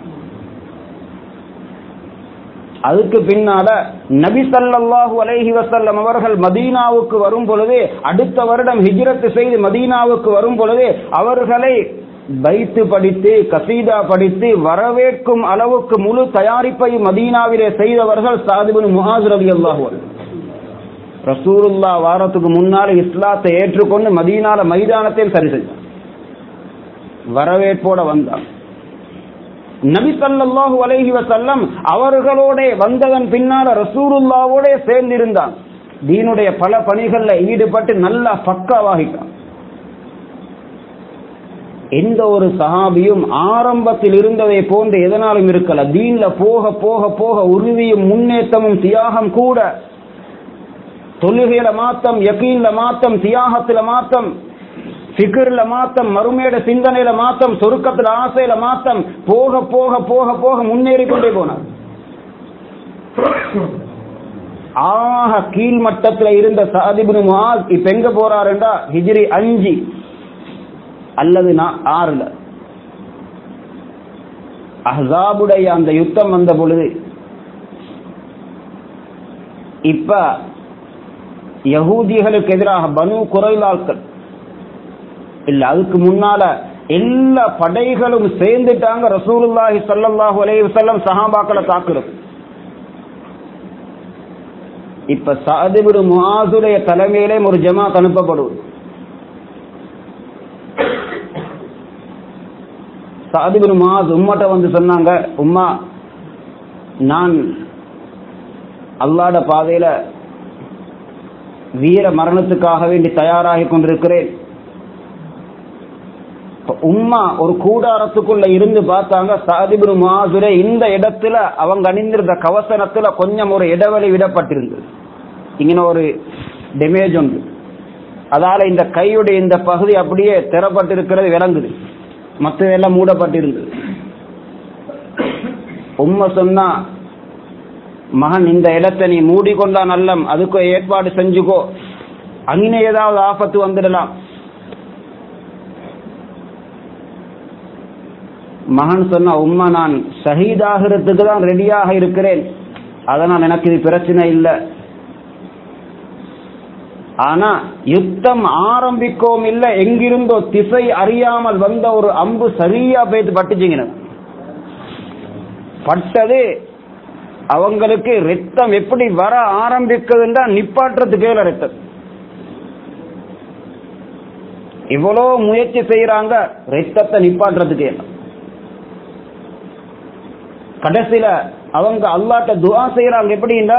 அதுக்கு பின்னால நபி ஸல்லல்லாஹு அலைஹி வஸல்லம் அவர்கள் மதீனாவுக்கு வரும் பொழுது, அடுத்த வருடம் ஹிஜ்ரத் செய்து மதீனாவுக்கு வரும் பொழுது அவர்களை பைத்து படித்து கசீதா படித்து வரவேற்கும் அளவுக்கு முழு தயாரிப்பை மதீனாவிலே செய்தவர்கள் சஅத் இப்னு முஆஸ் ரலியல்லாஹு அன்ஹு. ரசூலுல்லாஹ் வாரத்துக்கு முன்னால இஸ்லாத்தை ஏற்றுக்கொண்டு மதீனால மைதானத்தில் சரி செஞ்சார். வரவேற்போட வந்தார். நபி ஸல்லல்லாஹு அலைஹி வஸல்லம் அவர்களோட வந்ததன் பின்னால ரசூலுல்லாஹ்வோட சேர்ந்திருந்தார். தீனுடைய பல பணிகள்ல ஈடுபட்டு நல்லா பக்காவாகிட்டார். எந்த ஒரு சஹாபியும் ஆரம்பத்தில் இருந்ததை போன்று எதனாலும் இருக்கல. தீன்ல போக போக போக உறுதியும் முன்னேற்றமும் தியாகம் கூட. தொழுகையில மாத்தம், யகீன்ல மாத்தம், தியாகத்துல மாத்தம், ஃபிக்ர்ல மாத்தம், மறுமையோட சிந்தனையில மாத்தம், சொர்க்கத்துல ஆசையில மாத்தம், போக போக போக போக முன்னேறி கொண்டே போனார். ஆக கீழ்மட்டத்தில் இருந்த சஅத் இப்னு முஆஸ் இப்ப எங்க போறாருண்டா ஹிஜ்ரி 5 அல்லது 6 அஹ்ஸாபுடைய அந்த யுத்தம் வந்த பொழுது இப்ப யஹூதிகளுக்கு எதிராக பனு குறைலாக்கள் இல்ல, அதுக்கு முன்னால எல்லா படைகளும் சேர்ந்துட்டாங்க ரசூலுல்லாஹி ஸல்லல்லாஹு அலைஹி வஸல்லம் சஹாபாக்களை தாக்குறது. இப்ப சஅத் இப்னு முஆஸுடைய தலைமையிலே ஒரு ஜமாத் அனுப்பப்படுவது. சஅத் இப்னு முஆஸ் உம்மட்ட வந்து சொன்னாங்க, உம்மா நான் அல்லாஹ்வுடைய பாதையில வீர மரணத்துக்காக வேண்டி தயாராகி கொண்டிருக்கிறேன். உம்மா ஒரு கூடாரத்துக்குள்ள இருந்து பார்த்தாங்க, சஅத் இப்னு முஆஸுடைய இந்த இடத்துல அவங்க அணிந்திருந்த கவசனத்துல கொஞ்சம் ஒரு இடைவெளி விடப்பட்டிருந்தது. இங்கே ஒரு டேமேஜ் உண்டு. அதால இந்த கையுடைய இந்த பகுதி அப்படியே திறப்பட்டிருக்கிறது விளங்குது, மற்றதெல்லாம் மூடப்பட்டிருந்தது. உம்மா சொன்னா, மகன் இந்த இடத்தை நீ மூடிக்கொண்டா நல்லம், அதுக்கு ஏற்பாடு செஞ்சுக்கோ, அங்கே ஏதாவது ஆபத்து வந்துடலாம். மகன் சொன்னா, உம்மா நான் ஷஹீதாகிறதுக்கு தான் ரெடியாக இருக்கிறேன், அதனால் எனக்கு இது பிரச்சனை இல்லை. ஆனா யுத்தம் ஆரம்பிக்கவும் இல்லை, எங்கிருந்தோ திசை அறியாமல் வந்த ஒரு அம்பு சரியா போயிட்டு பட்டுச்சுங்க. பட்டது அவங்களுக்கு ரத்தம் எப்படி வர ஆரம்பிக்குதுன்னா நிப்பாட்டுறதுக்கு கேள ரத்தம். இவ்வளவு முயற்சி செய்யறாங்க ரத்தத்தை நிப்பாட்டுறதுக்கு. கடைசியில அவங்க அல்லாஹ்ட்ட துஆ செய்யறாங்க. எப்படின்னா,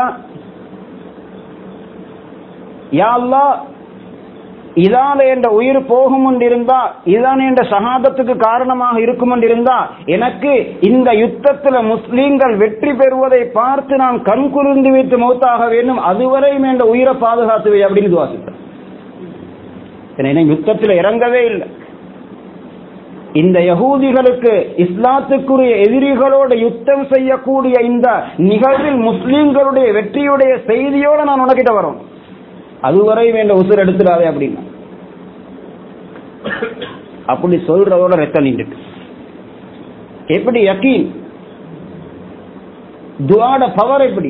யா அல்லாஹ், இதால என்ற உயிர் போகும் இருந்தா, இதான் என்ற ஷஹாதத்துக்கு காரணமாக இருக்கும் இருந்தா, எனக்கு இந்த யுத்தத்துல முஸ்லீம்கள் வெற்றி பெறுவதை பார்த்து நான் கண் குளிர்ந்து வைத்து மௌத்தாக வேண்டும், அதுவரையும் என்ற உயிரை பாதுகாத்துவை அப்படின்னு துஆ செய்தார். யுத்தத்தில் இறங்கவே இல்லை. இந்த யகூதிகளுக்கு இஸ்லாத்துக்குரிய எதிரிகளோடு யுத்தம் செய்யக்கூடிய இந்த நிகழ்வில் முஸ்லிம்களுடைய வெற்றியுடைய செய்தியோடு நான் உனக்கிட்ட வரும், அதுவரை வேண்ட உசுர் எடுத்துடாதே அப்படின்னா. அப்படி சொல்றதோட ரத்தம் நின்றுட்டு எப்படி யகீன், துஆட பவர் எப்படி,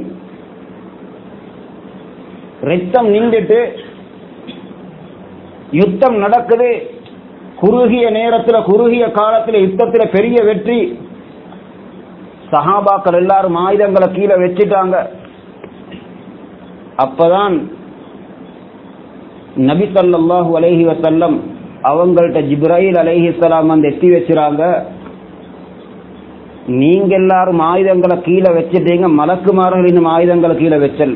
ரத்தம் நின்றுட்டு யுத்தம் நடக்குது, குறுகிய நேரத்தில் குறுகிய காலத்தில் யுத்தத்தில் பெரிய வெற்றி, சஹாபாக்கள் எல்லாரும் ஆயுதங்களை கீழே வச்சுட்டாங்க. அப்பதான் நபி ஸல்லல்லாஹு அலைஹி வஸல்லம் அவங்கள்ட்ட ஜிப்ராயில் அலைஹிஸ்ஸலாம் வந்து எத்தி வச்சுறாங்க, நீங்க எல்லாரும் ஆயுதங்களை கீழே வச்சுட்டீங்க, மலக்குமார்கள் இன்னும் ஆயுதங்களை கீழே வச்சல.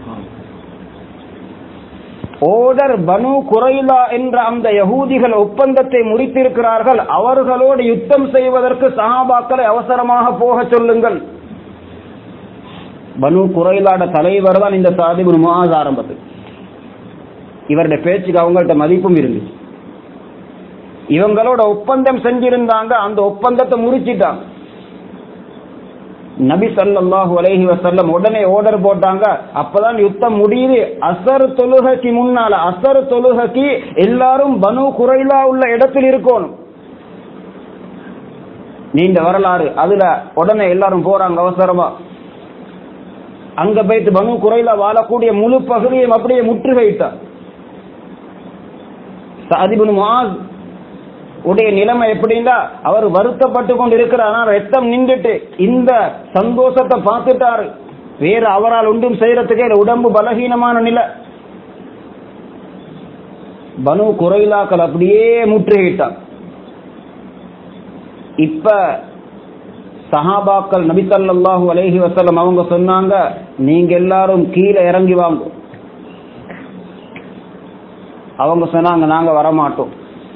ஓடர் பனு குரைலா என்ற அந்த யகூதிகள் ஒப்பந்தத்தை முடித்திருக்கிறார்கள், அவர்களோடு யுத்தம் செய்வதற்கு சஹாபாக்களை அவசரமாக போக சொல்லுங்கள். பனு குரைலாட தலைவர் தான் இந்த சாத் இப்னு முஆஸ். ஆரம்பத்தில் இவருடைய பேச்சுக்கு அவங்கள்ட்ட மதிப்பும் இருந்துச்சு. இவங்களோட ஒப்பந்தம் செஞ்சிருந்தாங்க, அந்த ஒப்பந்தத்தை முறிச்சிட்டாங்க. நபி ஸல்லல்லாஹு அலைஹி வஸல்லம் உடனே ஆர்டர் போட்டாங்க. அப்பதான் யுத்தம் முடியுது. அசர் தொழுகைக்கு முன்னால, அசர் தொழுகைக்கு எல்லாரும் பனு குரைலா உள்ள இடத்தில் இருக்கணும். நீண்ட வரலாறு. அதுல உடனே எல்லாரும் போறாங்க அவசரமா. அங்க போயிட்டு பனு குரைலா வாழக்கூடிய முழு பகுதியை அப்படியே முற்றுகையிட்டார். சாத் இப்னு முஆஸ் உடைய நிலைமை எப்படின்னா, அவர் வருத்தப்பட்டு கொண்டு இருக்கிறார். ரத்தம் நின்றுட்டு இந்த சந்தோஷத்தை பார்த்துட்டாரு. வேற அவரால் ஒன்றும் செய்யறதுக்கே உடம்பு பலகீனமான நிலை. பனு குரைலாக்கள் அப்படியே முற்றுகையிட்டார். இப்ப சஹாபாக்கள் நபி ஸல்லல்லாஹு அலைஹி வஸல்லம் அவங்க சொன்னாங்க, நீங்க எல்லாரும் கீழே இறங்கி வாங்க. அவங்க சொன்னாங்க, நாங்க வரமாட்டோம்.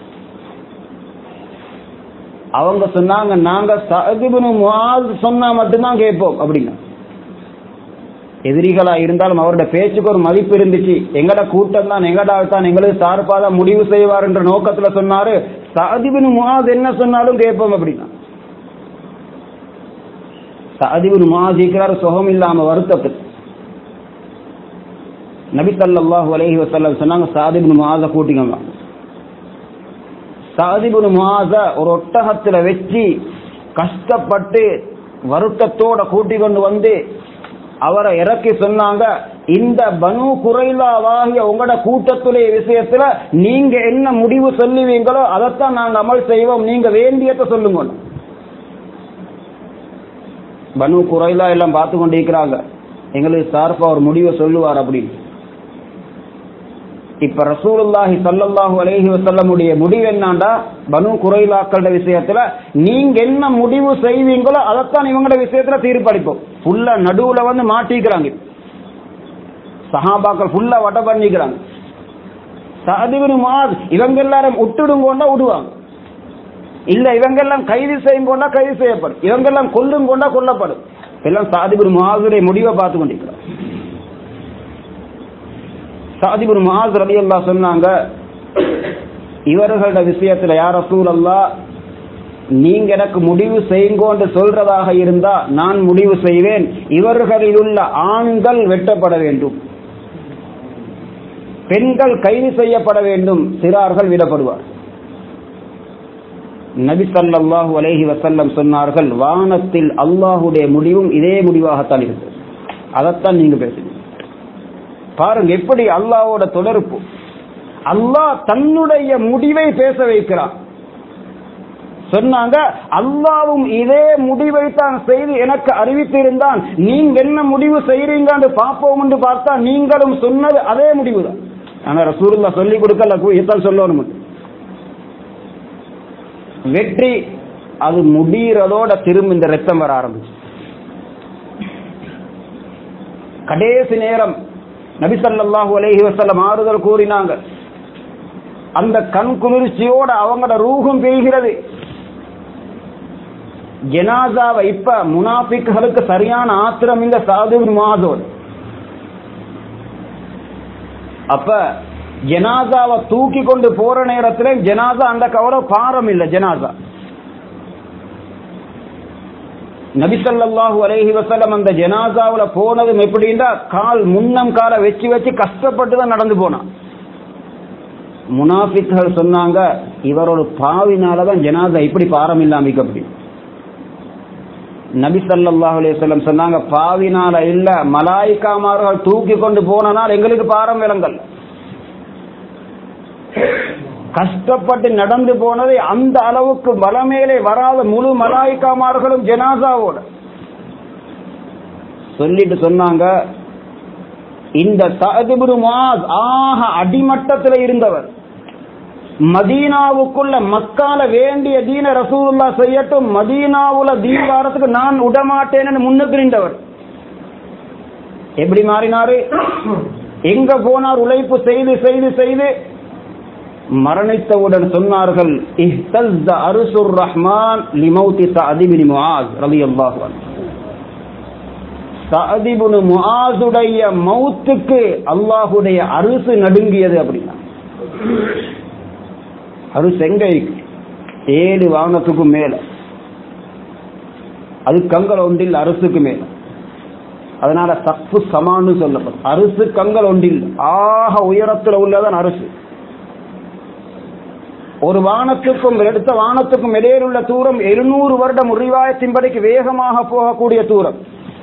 அவங்க சொன்னாங்க, நாங்க சாத் இப்னு முஆஸ் சொன்னா மட்டும்தான் கேட்போம் அப்படின்னா. எதிரிகளா இருந்தாலும் அவருடைய பேச்சுக்கு ஒரு மதிப்பு இருந்துச்சு. எங்கட கூட்டம் தான், எங்கடா தான், எங்களுக்கு சார்பாதான் முடிவு செய்வார் என்ற நோக்கத்துல சொன்னாரு. சாத் இப்னு முஆஸ் என்ன சொன்னாலும் கேட்போம் அப்படின்னா. சாத் இப்னு முஆஸ் இருக்கிறார் சுகம் இல்லாம வருத்தத்தில். நபி ஸல்லல்லாஹு அலைஹி வஸல்லம் சொன்னாங்க, சாத் இப்னு முஆஸ கூட்டிங்க. சாத் இப்னு முஆஸ ஒரு ஒட்டகத்துல வச்சு கஷ்டப்பட்டு வருத்தத்தோட கூட்டி கொண்டு வந்து அவரை இறக்கி சொன்னாங்க, இந்த பனு குரைலாவாகிய உங்களோட கூட்டத்துடைய விஷயத்துல நீங்க என்ன முடிவு சொல்லுவீங்களோ அதைத்தான் நாங்க அமல் செய்வோம், நீங்க வேண்டியதை சொல்லுங்க. பனு குரைலா எல்லாம் பார்த்து கொண்டு இருக்கிறாங்க, எங்களுக்கு சார்பா ஒரு முடிவை சொல்லுவார் அப்படின்னு. இப்ப ரசூலுல்லாஹி ஸல்லல்லாஹு அலைஹி வஸல்லம் உடைய முடிவு என்னண்டா, பனு குரைலாக்களோட விஷயத்துல நீங்க என்ன முடிவு செய்வீங்களோ அதைத்தான் இவங்களோட விஷயத்துல தீர்ப்பளிப்போம். ஃபுல்லா நடுவுல வந்து மாட்டிக்கிறாங்க. சஹாபாக்கள் ஃபுல்லா வட்ட பண்ணிக்கிறாங்க. சாத் இப்னு முஆஸ் இவங்க எல்லாரும் விட்டுடுங்கோண்டா விடுவாங்க, இல்ல இவங்க எல்லாம் கைது செய்யும் கொண்டா கைது செய்யப்படும், இவங்க எல்லாம் கொல்லும் கொண்டா கொல்லப்படும். எல்லாம் சாத் இப்னு முஆஸுடைய முடிவை பார்த்து கொண்டிருக்கிறார். சாத் இப்னு முஆஸ் ரலியல்லாஹு சொன்னாங்க, இவர்களோட விஷயத்துல யா ரசூலல்லாஹ் நீங்க எனக்கு முடிவு செய்யுங்கோன்னு சொல்றதாக இருந்தா நான் முடிவு செய்வேன், இவர்களில் உள்ள ஆண்கள் வெட்டப்பட வேண்டும், பெண்கள் கைது செய்யப்பட வேண்டும், சிறார்கள் விடப்படுவார். நபி ஸல்லல்லாஹு அலைஹி வஸல்லம் சொன்னார்கள், வானத்தில் அல்லாஹ்வுடைய முடிவும் இதே முடிவாகத்தான் இருக்கு, அதைத்தான் நீங்க பேசுங்க. பாருங்க எப்படி அல்லாஹ்வோட தொடர்பு. அல்லாஹ் தன்னுடைய முடிவை பேச வைக்கிறார். சொன்னாங்க, அல்லாஹ்வும் இதே முடிவை தான் செய்து எனக்கு அறிவித்திருந்தான், நீங்க என்ன முடிவு செய்றீங்கன்னு பார்ப்போம் என்று பார்த்தா நீங்களும் சொன்னது அதே முடிவு தான். ஆனா ரசூலுல்லாஹ் சொல்லி கொடுக்கல, இதான் சொல்லணும். வெற்றி அது முடிகிறதோட திரும்ப இந்த ரத்தம் வர ஆரம்பிச்சு. கடைசி நேரம் நபி ஸல்லல்லாஹு அலைஹி வஸல்லம் ஆறுதல் கூறினாங்க. அந்த கண் குளிர்ச்சியோட அவங்களோட ரூஹும் பெய்கிறது. ஜனாசாவை இப்ப முனாஃபிக்குகளுக்கு சரியான ஆத்திரம் இந்த சாத் இப்னு முஆஸோடு. அப்ப ஜனாசாவை தூக்கி கொண்டு போற நேரத்தில் ஜனாசா அந்த கவலை பாரம் இல்ல, ஜனாசா நபி ஸல்லல்லாஹு அலைஹி வஸல்லம் அந்த ஜனாசாவுல போனதும் எப்படின்னா கால் முன்னம் காலை வச்சு வச்சு கஷ்டப்பட்டு தான் நடந்து போனான். முனாஃபிக்குகள் சொன்னாங்க, இவரோட பாவினாலதான் ஜனாசா இப்படி பாரம் இல்லாமிக்கப்படி. நபி ஸல்லல்லாஹு அலைஹி வஸல்லம் சொன்னாங்க, பாவினால இல்ல, மலாயிக்காமார்கள் தூக்கி கொண்டு போனால் எங்களுக்கு பாரம் விளங்கல். கஷ்டப்பட்டு நடந்து போனதை அந்த அளவுக்கு பலமேலே வராத முழு மலாயிக்காமார்களும் ஜனாசாவோட சொல்லிட்டு சொன்னாங்க, இந்த சஅத் இப்னு முஆஸ் ஆக அடிமட்டத்தில் இருந்தவர், மதீனாவுக்குள்ள மக்கால வேண்டிய தீன ரசூலுல்லாஹ் செய்யட்டும், மதீனாவுல தீன் வாரத்துக்கு நான் விடமாட்டேன்னு முன்னுக்கு நின்றவர். எப்படி மாறினாரு? எங்க போனார்? உழைப்பு செய்து செய்து செய்து மரணித்தவுடன் சொன்னார்கள், இஹ்தஸ்ஸ அர்ஷுர் ரஹ்மான் லிமௌதி சஅத் இப்னு முஆஸ் ரலியல்லாஹு அன்ஹு. சஅத் இப்னு முஆஸுடைய மௌத்துக்கு அல்லாஹ்வுடைய அர்ஷ் நடுங்கியது. அப்படின்னா அர்ஷ் எங்க இருக்கு? 7 வானத்துக்கும் மேல, அது கங்கல் ஒன்றில் அர்ஷுக்கு மேல. அதனால சஃப்பு சமான்னு சொல்லப்படும். அர்ஷு கங்கல் ஒன்றில் ஆக உயரத்தில் உள்ளதான் அர்ஷ். ஒரு வானத்துக்கும் எடுத்த வானத்துக்கும் இடையில் உள்ள தூரம் 700 வருடம் ரிவாயத்தின்படிக்கு வேகமாக போகக்கூடிய தூரம்.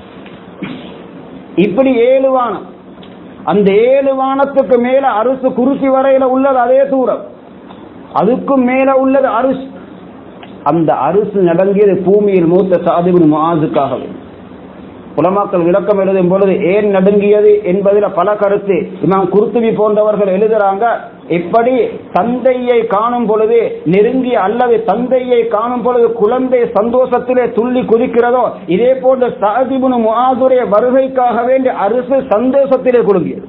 இப்படி 7 வானம், அந்த 7 வானத்துக்கு மேல அரிசு குருசி வரையில உள்ளது அதே தூரம், அதுக்கும் மேல உள்ளது அரிசு. அந்த அரிசு நடங்கியது பூமியில் மூத்த சஅத் இப்னு முஆஸுக்காகவே. உலமாக்கள் விளக்கம் எழுதும் பொழுது ஏன் நடுங்கியது என்பதில் பல கருத்து. இமாம் குர்துபி போன்றவர்கள் எழுதுறாங்க, எப்படி தந்தையை காணும் பொழுது நெருங்கிய அல்லது தந்தையை காணும் பொழுது குழந்தை சந்தோஷத்திலே துள்ளி குதிக்கிறதோ, இதே போன்ற சஅத் இப்னு முஆஸுடைய வருகைக்காக வேண்டி அரிசு சந்தோஷத்திலே குலுங்கியது.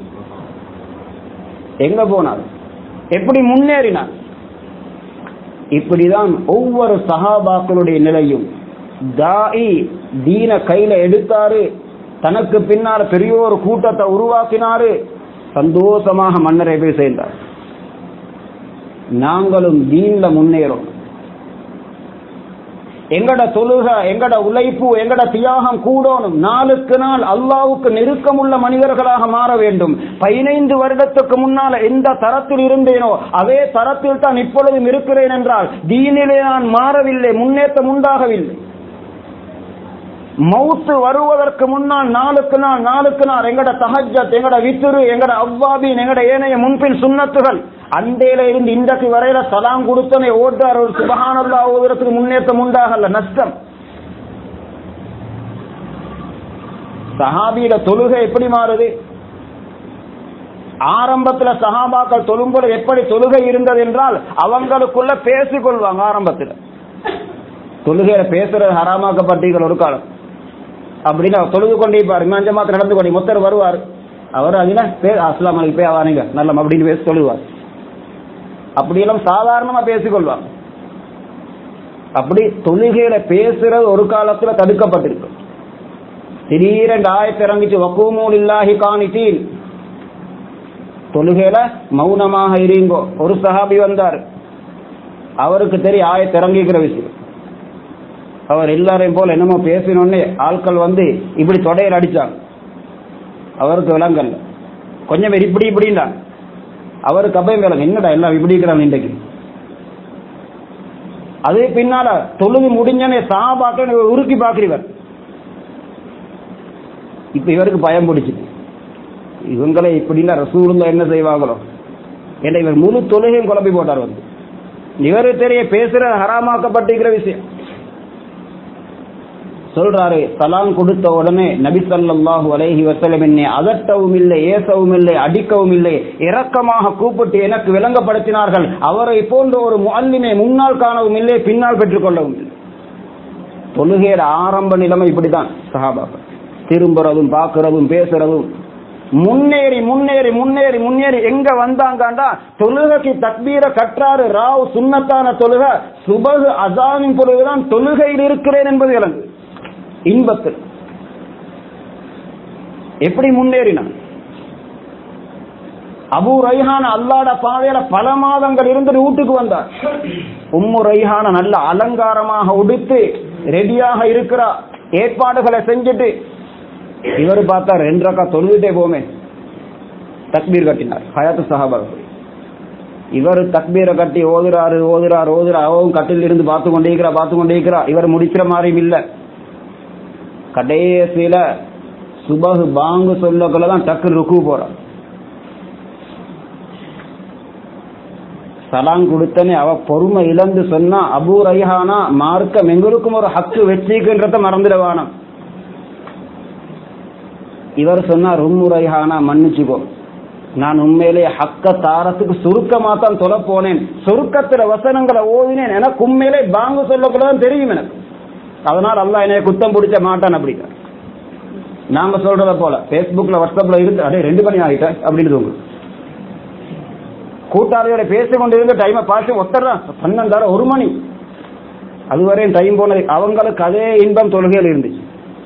எங்க போனார்? எப்படி முன்னேறினார்? இப்படிதான் ஒவ்வொரு சஹாபாக்களுடைய நிலையும். தாஇ தீன கையில எடுத்தாரு, தனக்கு பின்னால் பெரிய ஒரு கூட்டத்தை உருவாக்கினாரு, சந்தோஷமாக மன்னரை போய் சேர்ந்தார். நாங்களும் தீன்ல முன்னேறும். எங்கட தொழுக, எங்கட உழைப்பு, எங்கட தியாகம் கூடணும். நாளுக்கு நாள் அல்லாஹ்வுக்கு நெருக்கமுள்ள மனிதர்களாக மாற வேண்டும். 15 வருடத்துக்கு முன்னால எந்த தரத்தில் இருந்தேனோ அதே தரத்தில் தான் இப்பொழுதும் இருக்கிறேன் என்றால் தீனிலே நான் மாறவில்லை, முன்னேற்றம் உண்டாகவில்லை. மௌத்து வருவதற்கு முன்னால் நாளுக்கு நாள் எங்கட தஹஜ்ஜத், எங்கட வித்ரு, எங்கட அவ்வாபின், எங்கட ஏனைய முன்பின் சுன்னத்துகள் அண்டையில இருந்து இன்றைக்கு வரையில சலாம் கொடுத்தனை ஓட்டார் ஒரு சுபஹானல்லாஹ் ஓதுறதுக்கு முன்னேற்றம் உண்டாகல, நஷ்டம். சஹாபியில தொழுகை எப்படி மாறுது? ஆரம்பத்துல சஹாபாக்கள் தொழும்போது எப்படி தொழுகை இருந்தது என்றால் அவங்களுக்குள்ள பேசிக்கொள்வாங்க. ஆரம்பத்தில் தொழுகையில பேசுறது ஹராமாக்கப்பட்டீர்கள் ஒரு காலம். அப்படின்னு தொழுது கொண்டே பாரு, இமாஞ்சமாத்து நடந்து கொண்டே மொத்தர் வருவார், அவர் அதுல அஸ்லாம் அலைக்கும் போய் வாங்க நல்ல அப்படின்னு பேசி சொல்லுவார். அப்படியெல்லாம் சாதாரணமா பேசிக்கொள்வாங்க. அப்படி தொழுகையில பேசுறது ஒரு காலத்துல தடுக்கப்பட்டிருக்கு. திடீரென்று ஆயத்து இறங்கிச்சு, வக்கூமு லில்லாஹி கானிதீன், தொழுகையில மௌனமாக இருங்கோ. ஒரு சஹாபி வந்தார், அவருக்கு தெரியும் ஆயத்து இறங்கிக்கிற விஷயம். அவர் எல்லாரையும் போல என்னமோ பேசினோடனே ஆட்கள் வந்து இப்படி தொடையில் அடிச்சாங்க. அவருக்கு விளங்கல்ல, கொஞ்சம் பேர் இப்படி இப்படின்றாங்க. அவருக்கு அப்பயும் விளங்க, என்னடா எல்லாம் இப்படி இருக்கிறாங்க இன்றைக்கு. அது பின்னால தொழுது முடிஞ்சனே சஹாபாக்கள் உருக்கி பாக்குறவர். இப்ப இவருக்கு பயம் பிடிச்சிட்டு, இவங்களை இப்படின்னா ரசூலுல்லாஹ் என்ன செய்வாங்களோ என்ற இவர் முழு தொழுகையும் குழப்பி போட்டார். வந்து இவரு தெரிய பேசுற ஹராமாக்கப்பட்டிருக்கிற விஷயம் சொல்றாரு. சலாம் கொடுத்த உடனே நபி ஸல்லல்லாஹு அலைஹி வஸல்லம் என்னை அதட்டவும் இல்லை, ஏசவும் இல்லை, அடிக்கவும் இல்லை, இரக்கமாக கூப்பிட்டு எனக்கு விளங்கப்படுத்தினார்கள். அவரை போன்ற ஒரு முஅல்லிமை முன்னால் காணவும் இல்லை, பின்னால் பெற்றுக் கொள்ளவும் இல்லை. தொழுகையில ஆரம்ப நிலைமை இப்படிதான். சஹாபாக்கள் திரும்புறதும் பார்க்கிறதும் பேசுறதும் முன்னேறி முன்னேறி முன்னேறி முன்னேறி எங்க வந்தாங்கண்டா தொழுகைக்கு தக்பீர கற்றாரு. ராவ் சுன்னத்தான தொழுக, சுபஹ் அஸானின் பொழுதுதான் தொழுகையில் இருக்கிறேன் என்பது விளங்கு. இன்பத்தில் எப்படி முன்னேறினான். அபூ ரைஹான் அல்லாஹ்வுடைய பாதையில பல மாதங்கள் இருந்து வீட்டுக்கு வந்தார். உம்மு ரைஹான நல்ல அலங்காரமாக உடுத்து ரெடியாக இருக்கிறார். ஏற்பாடுகளை செஞ்சுட்டு இவர் பார்த்தா 2 ரக்கா தொழுதுட்டே போமே, தக்பீர் கட்டினார். ஹயாத்து சஹாபா இவர் தக்பீரை கட்டி ஓதுறாரு. அவன் கட்டில் இருந்து பார்த்து கொண்டிருக்கிறா. இவர் முடிக்கிற மாதிரியும் இல்லை. கடைசியில சுபஹ் பாங்கு சொல்லக்குள்ளதான் டக்கு ருக்கு போறார். சலாம் கொடுத்தனே அவ பொறுமை இழந்து சொன்னா, அபூ ரைஹானா மார்க்கம் எங்களுக்கும் ஒரு ஹக்கு வச்சுக்கின்றத மறந்துடுவானம். இவர் சொன்னார், உம்மு ரைஹானா மன்னிச்சுக்கோ, நான் உண்மையிலே ஹக்க தாரத்துக்கு சுருக்கமா தான் தொலை போனேன், சுருக்கத்துல வசனங்களை ஓதினேன், எனக்கு உண்மையிலே பாங்கு சொல்லக்குள்ளதான் தெரியும் எனக்கு, அதனால் அல்லாஹ் என்னைய குத்தம் பிடிச்ச மாட்டான் அப்படிங்க. நாங்க சொல்றத போல பேஸ்புக்ல வாட்ஸ்அப்ல இருந்து அடே 2 மணி ஆகிட்டேன் அப்படின்னு உங்களுக்கு கூட்டாளியோட பேசிக்கொண்டு இருந்த டைமை பார்த்து ஒத்தர்றான் 12 1 மணி அதுவரையும் டைம் போனது. அவங்களுக்கு அதே இன்பம் தொழுகையில் இருந்துச்சு.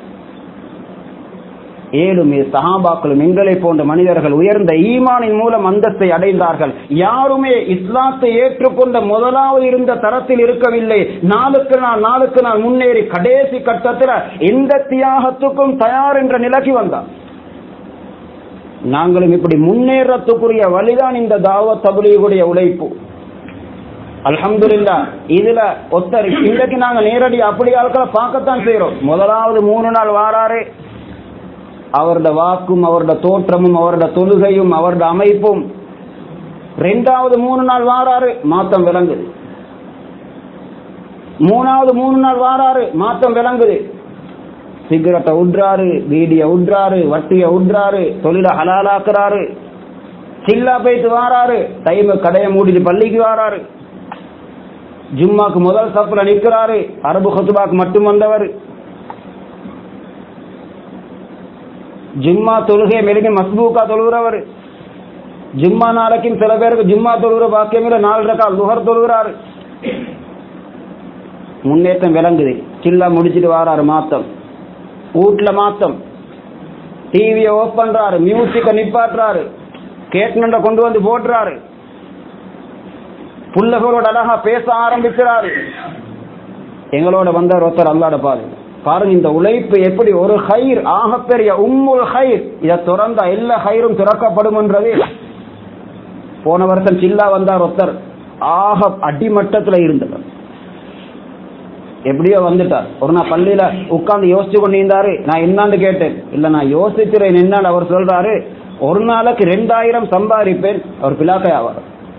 7 சஹாபாக்களும் எங்களை போன்ற மனிதர்கள் உயர்ந்த ஈமானின் மூலம் அந்தஸ்தை அடைந்தார்கள். யாருமே இஸ்லாத்தை ஏற்றுக்கொண்ட முதலாவது இருந்த தரத்தில் இருக்கவில்லை. நாளுக்கு நாள் முன்னேறி கடைசி கட்டத்தில் எந்த தியாகத்துக்கும் தயார் என்ற நிலைக்கு வந்தார். நாங்களும் இப்படி முன்னேறத்துக்குரிய வழிதான் இந்த தாவத் தப்லீகுடைய உழைப்பு. அல்ஹம்துலில்லாஹ். இதுல ஒத்தர் இன்றைக்கு நாங்க நேரடி அப்படி ஆட்களை பார்க்கத்தான் செய்யறோம். முதலாவது 3 நாள் வாராரு, அவருடைய வாக்கும் அவருடைய தோற்றமும் அவருடைய தொழுகையும் அவருடைய அமைப்பும். 2வது 3 நாள் வாராரு, மாற்றம் விளங்குது. 3வது 3 நாள் வாராரு, மாற்றம் விளங்குது. சிகரெட்டை உட்றாரு, வீடிய உட்றாரு, வட்டிய உட்றாரு, தொழில ஹலாலாக்குறாரு. சில்லா போயிட்டு வாராரு, டைம கடையை மூடிட்டு பள்ளிக்கு வாராரு. ஜும்மாக்கு முதல் சப்புல நிக்கிறாரு, அரபு ஹுத்பாக்கு மட்டும் வந்தவர். ஜும்மா தொழுகை மெருகி மஸ்பூக்கா தொழுகிறவர். ஜும்மா நாளைக்கும் சில பேருக்கு ஜும்மா தொழுகிற பாக்கியமில்ல, 4 ரக்கா லுஹர் தொழுகிறாரு. முன்னேற்றம் விளங்குது. சில்லா முடிச்சிட்டு வாராரு, மாத்தம் வீட்டுல மாத்தம். டிவியை ஓப் பண்றாரு, மியூசிக்க நிப்பாட்டுறாரு, கேட்னண்ட கொண்டு வந்து போட்டுறாரு, புள்ளகளோட அழகா பேச ஆரம்பிக்கிறாரு. எங்களோட வந்தார் ஒருத்தர், அல்லாஹ்ட பாருங்க இந்த உழைப்பு எப்படி ஒரு ஹைர், ஆகப்பெரிய உம்முல் ஹைர். இதை திறந்தா எல்லா ஹைரும் திறக்கப்படும் என்றது. போன வருஷம் சில்லா வந்தார் ஒருத்தர், ஆக அடிமட்டத்துல இருந்தவர், எப்படியோ வந்துட்டார். ஒரு நாள் பள்ளியில உட்கார்ந்து யோசிச்சு கொண்டிருந்தாரு. நான் என்னான்னு கேட்டேன். இல்ல நான் யோசிக்கிறேன் என்னன்னு அவர் சொல்றாரு, ஒரு நாளைக்கு 2000 சம்பாதிப்பேன். அவர் பிளாக்கை ஆவார்.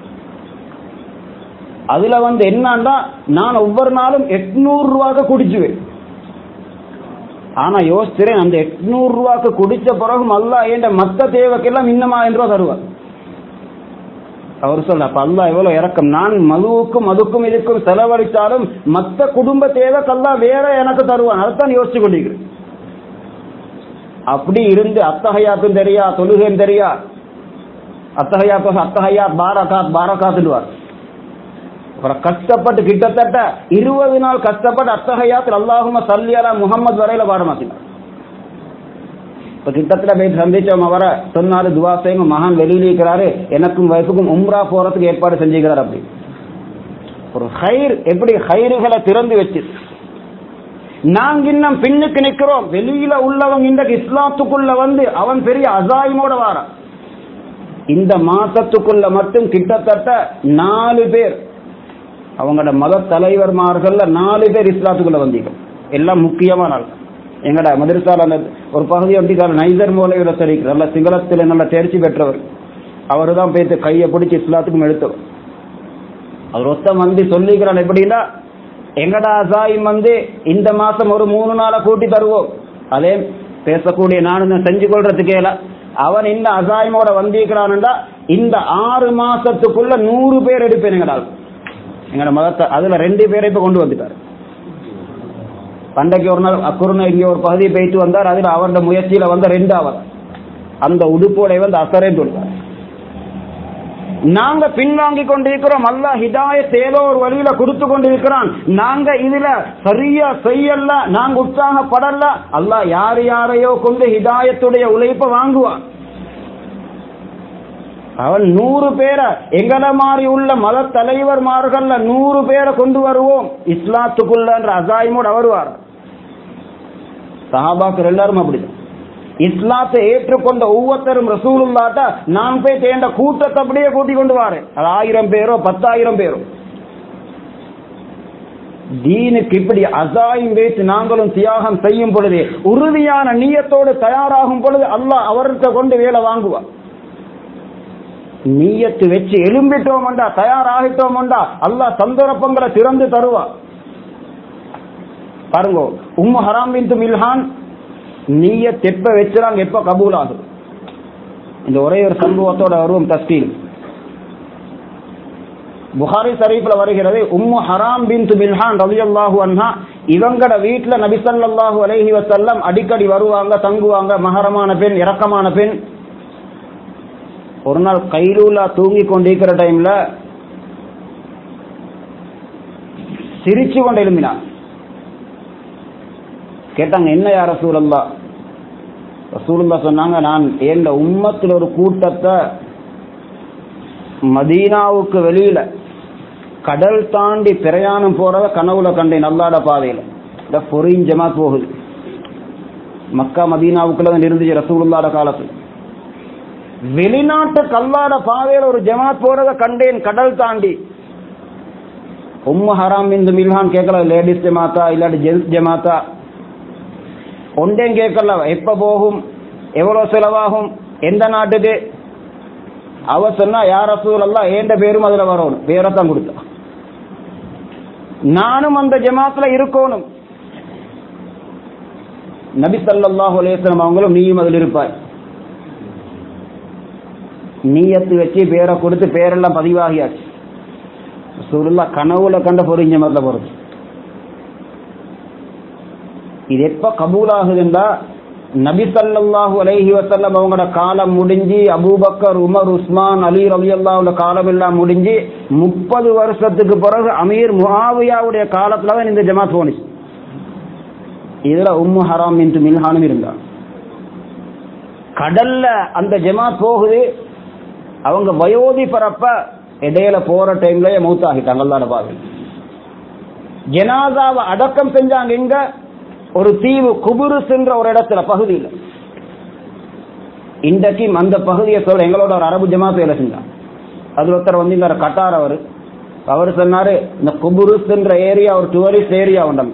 அதுல என்னன்னா நான் ஒவ்வொரு நாளும் 800 ரூபாய்க்கு குடிச்சுவேன். ஆனா யோசிக்கிறேன், அந்த 800 ரூபாய்க்கு குடிச்ச பிறகும் அல்லாஹ் ஏண்ட மத்த தேவைக்கெல்லாம் இன்னமா என்றோ தருவார். அவர் சொல்ற, அப்ப அல்லாஹ் எவ்வளவு இறக்கம். நான் மதுவுக்கும் அதுக்கும் இதுக்கும் செலவழித்தாலும் மத்த குடும்ப தேவைக்கு அல்லாஹ் வேற எனக்கு தருவான். அதைத்தான் யோசிச்சு கொண்டிருக்கிறேன். அப்படி இருந்து அத்தஹியாத்தும் தெரியா, தொழுகையும் தெரியா. அத்தஹியாத் பாரகாத்துடுவார். அப்புறம் கஷ்டப்பட்டு கிட்டத்தட்ட 20 நாள் கஷ்டப்பட்டு அத்தஹியாத் அல்லாஹும்ம ஸல்லி அலா முஹம்மது வரையில பாட மாத்தினார். இப்ப கிட்டத்தட்ட போய் சந்திச்சோம். அவரை சொன்னாரு, துவா செய்யுங்க, மகான் வெளியில இருக்கிறாரு, எனக்கும் வயசுக்கும் உம்ரா போறதுக்கு ஏற்பாடு செஞ்சுக்கிறார். அப்படி ஒரு ஹைர், எப்படி ஹைறுகளை திறந்து வச்சு நாங்க இன்னும் பின்னுக்கு நிக்கிறோம். வெளியில உள்ளவங்க இன்றைக்கு இஸ்லாத்துக்குள்ள அவன் பெரிய அசாயமோட வாரான். இந்த மாசத்துக்குள்ள மட்டும் கிட்டத்தட்ட 4 பேர், அவங்களோட மத தலைவர்மார்கள் 4 பேர் இஸ்லாத்துக்குள்ள வந்தீங்க. எல்லாம் முக்கியமான ஆள். எங்கட மதரசால ஒரு பகுதி ஒட்டிக்கார நைசர் மூலையில தெரிவிக்கிற நல்ல சிங்களத்தில் நல்ல தேர்ச்சி பெற்றவர். அவரு தான் போயிட்டு கையை பிடிச்சி இஸ்லாத்துக்கும் எடுத்தவர். அவர் ஒத்த சொல்லிக்கிறான், எப்படின்னா எங்கடா அசாயும் இந்த மாசம் ஒரு 3 நாளை கூட்டி தருவோம். அதே பேசக்கூடிய நானும் செஞ்சு கொள்றதுக்கே அவன் இந்த அசாயமோட வந்திருக்கிறான்டா இந்த 6 மாசத்துக்குள்ள 100 பேர் எடுப்பேன் எங்கட மதத்தை. அதுல 2 பேரை இப்ப கொண்டு வந்துட்டாரு. பண்டைக்கு ஒரு நாள் அக்குருணை இங்க ஒரு பகுதியை போயிட்டு வந்தார். அதுல அவருடைய முயற்சியில 2வது அந்த உடுப்போட அசரே சொல்றார். நாங்க பின்வாங்கி கொண்டிருக்கிறோம். அல்லாஹ் ஹிதாயத் ஏதோ ஒரு வழியில கொடுத்து கொண்டிருக்கிறான். நாங்க இதுல சரியா செய்யல, நாங்க உற்சாகப்படல. அல்லாஹ் யாரையோ கொண்டு ஹிதாயத்துடைய உழைப்ப வாங்குவான். அவன் 100 பேரை எங்கட மாதிரி உள்ள மத தலைவர்மார்கள் 100 பேரை கொண்டு வருவோம் இஸ்லாத்துக்குள்ள அசாயமோடு வருவார். சஹாபாக்கள் எல்லாரும் அப்படிதான். இஸ்லாத்தை ஏற்றுக்கொண்ட ஒவ்வொருத்தரும் ரசூலுல்லாஹ்ட்ட நான் போய் தேண்ட கூட்டத்தை அப்படியே கூட்டிக் கொண்டு வாரேன். அது 1000 பேரோ 10,000 பேரோ. தீனுக்கு இப்படி அசாயம் வைத்து நாங்களும் தியாகம் செய்யும் பொழுது, உறுதியான நியத்தோடு தயாராகும் பொழுது அல்லாஹ் அவர்கிட்ட கொண்டு வேலை வாங்குவார். நியத்து வச்சு எழும்பிட்டோம்டா, தயாராகிட்டோம்டா, அல்லாஹ் சந்தர்ப்பங்களை திறந்து தருவார். பாருங்க, உம்மு ஹராம் பின்த் மில்ஹான் நியத் எப்ப வச்சுறாங்க, எப்ப கபூல் ஆகுது. இந்த ஒரே ஒரு சம்பவத்தோட வருவோம் தஸ்தீல். புகாரி ஷரீஃப்ல வருகிறது, உம்மு ஹராம் பின்த் மில்ஹான் ரலியல்லாஹு அன்ஹா இவங்கட வீட்டுல நபி ஸல்லல்லாஹு அலைஹி வஸல்லம் அடிக்கடி வருவாங்க, தங்குவாங்க. மஹரமான பெண், இரக்கமான பெண். ஒரு நாள் கைலூலா தூங்கி கொண்டிருக்கிற டைம்ல சிரிச்சு கொண்டு எழும்பினார். கேட்டாங்க, என்ன யா ரசூலல்லாஹ்? ரசூலுல்லாஹ் சொன்னாங்க, நான் என் உம்மத்தில் ஒரு கூட்டத்தை மதீனாவுக்கு வெளியில கடல் தாண்டி பிரயாணம் போறத கனவுல கண்டேன், அல்லாஹ்வுடைய பாதையில. இந்த பொறியின் ஜமாத் போகுது. மக்கா மதீனாவுக்குள்ள இருந்துச்சு ரசூலுல்லாஹ்வுடைய காலத்துல. வெளிநாட்டு அல்லாஹ்வுடைய பாதையில ஒரு ஜமாத் போறத கண்டேன், கடல் தாண்டி. உம்மு ஹராம் பின்த் மில்ஹான் கேட்கல, லேடிஸ் ஜமாத்தா இல்லாட்டி ஜென்ஸ் ஜமாத்தா? ஒன்றையும் கேட்கல, எப்ப போகும், எவ்வளவு செலவாகும், எந்த நாட்டுக்கு? அவ சொன்னா, யா ரசூலல்லாஹ் ஏண்ட பேரும் அதுல வரணும். பேரத்தான் கொடுத்தா. நானும் அந்த ஜமாத்துல இருக்கணும். நபி ஸல்லல்லாஹு அலைஹி வஸல்லம் அவங்களும் நீயும் அதில் இருப்பாய். நீயத்து வச்சு பேரை கொடுத்து பேரெல்லாம் பதிவாகியாச்சு. ரசூலுல்லாஹ் கனவுல கண்ட பொறிஞ்ச ஜமாத்துல போறது. இது எப்ப கபூல் ஆகுதுண்டா, நபி ஸல்லல்லாஹு அலைஹி வஸல்லம் அவங்களோட காலம் முடிஞ்சு, அபூபக்கர், உமர், உஸ்மான், அலி ரலியல்லாஹு காலம் எல்லாம் முடிஞ்சு 30 வருஷத்துக்கு பிறகு அமீர் முஆவியாவுடைய காலத்துல தான் இந்த ஜமாத் போனுச்சு. இதுல உம்மு ஹராம் பின்த் மில்ஹானும் இருந்தாங்க. கடல்ல அந்த ஜமாத் போகுது. அவங்க வயோதி பரப்ப இடையில போற டைம்ல மௌத்தாகிட்டாங்க. அல்லாஹ்வுடைய பாதையில ஜனாசாவை அடக்கம் செஞ்சாங்க. எங்க? ஒரு தீவு குபுருஸ் என்ற ஒரு இடத்துல, பகுதியில். இன்றைக்கு அந்த பகுதியை சொல்ல எங்களோட ஒரு அரபு ஜமாத் வேலை செஞ்சாங்க. அதுல ஒருத்தர் வந்து இந்த கட்டார், அவர் சொன்னாரு, இந்த குபுருஸ் என்ற ஏரியா ஒரு டூரிஸ்ட் ஏரியா உண்டு.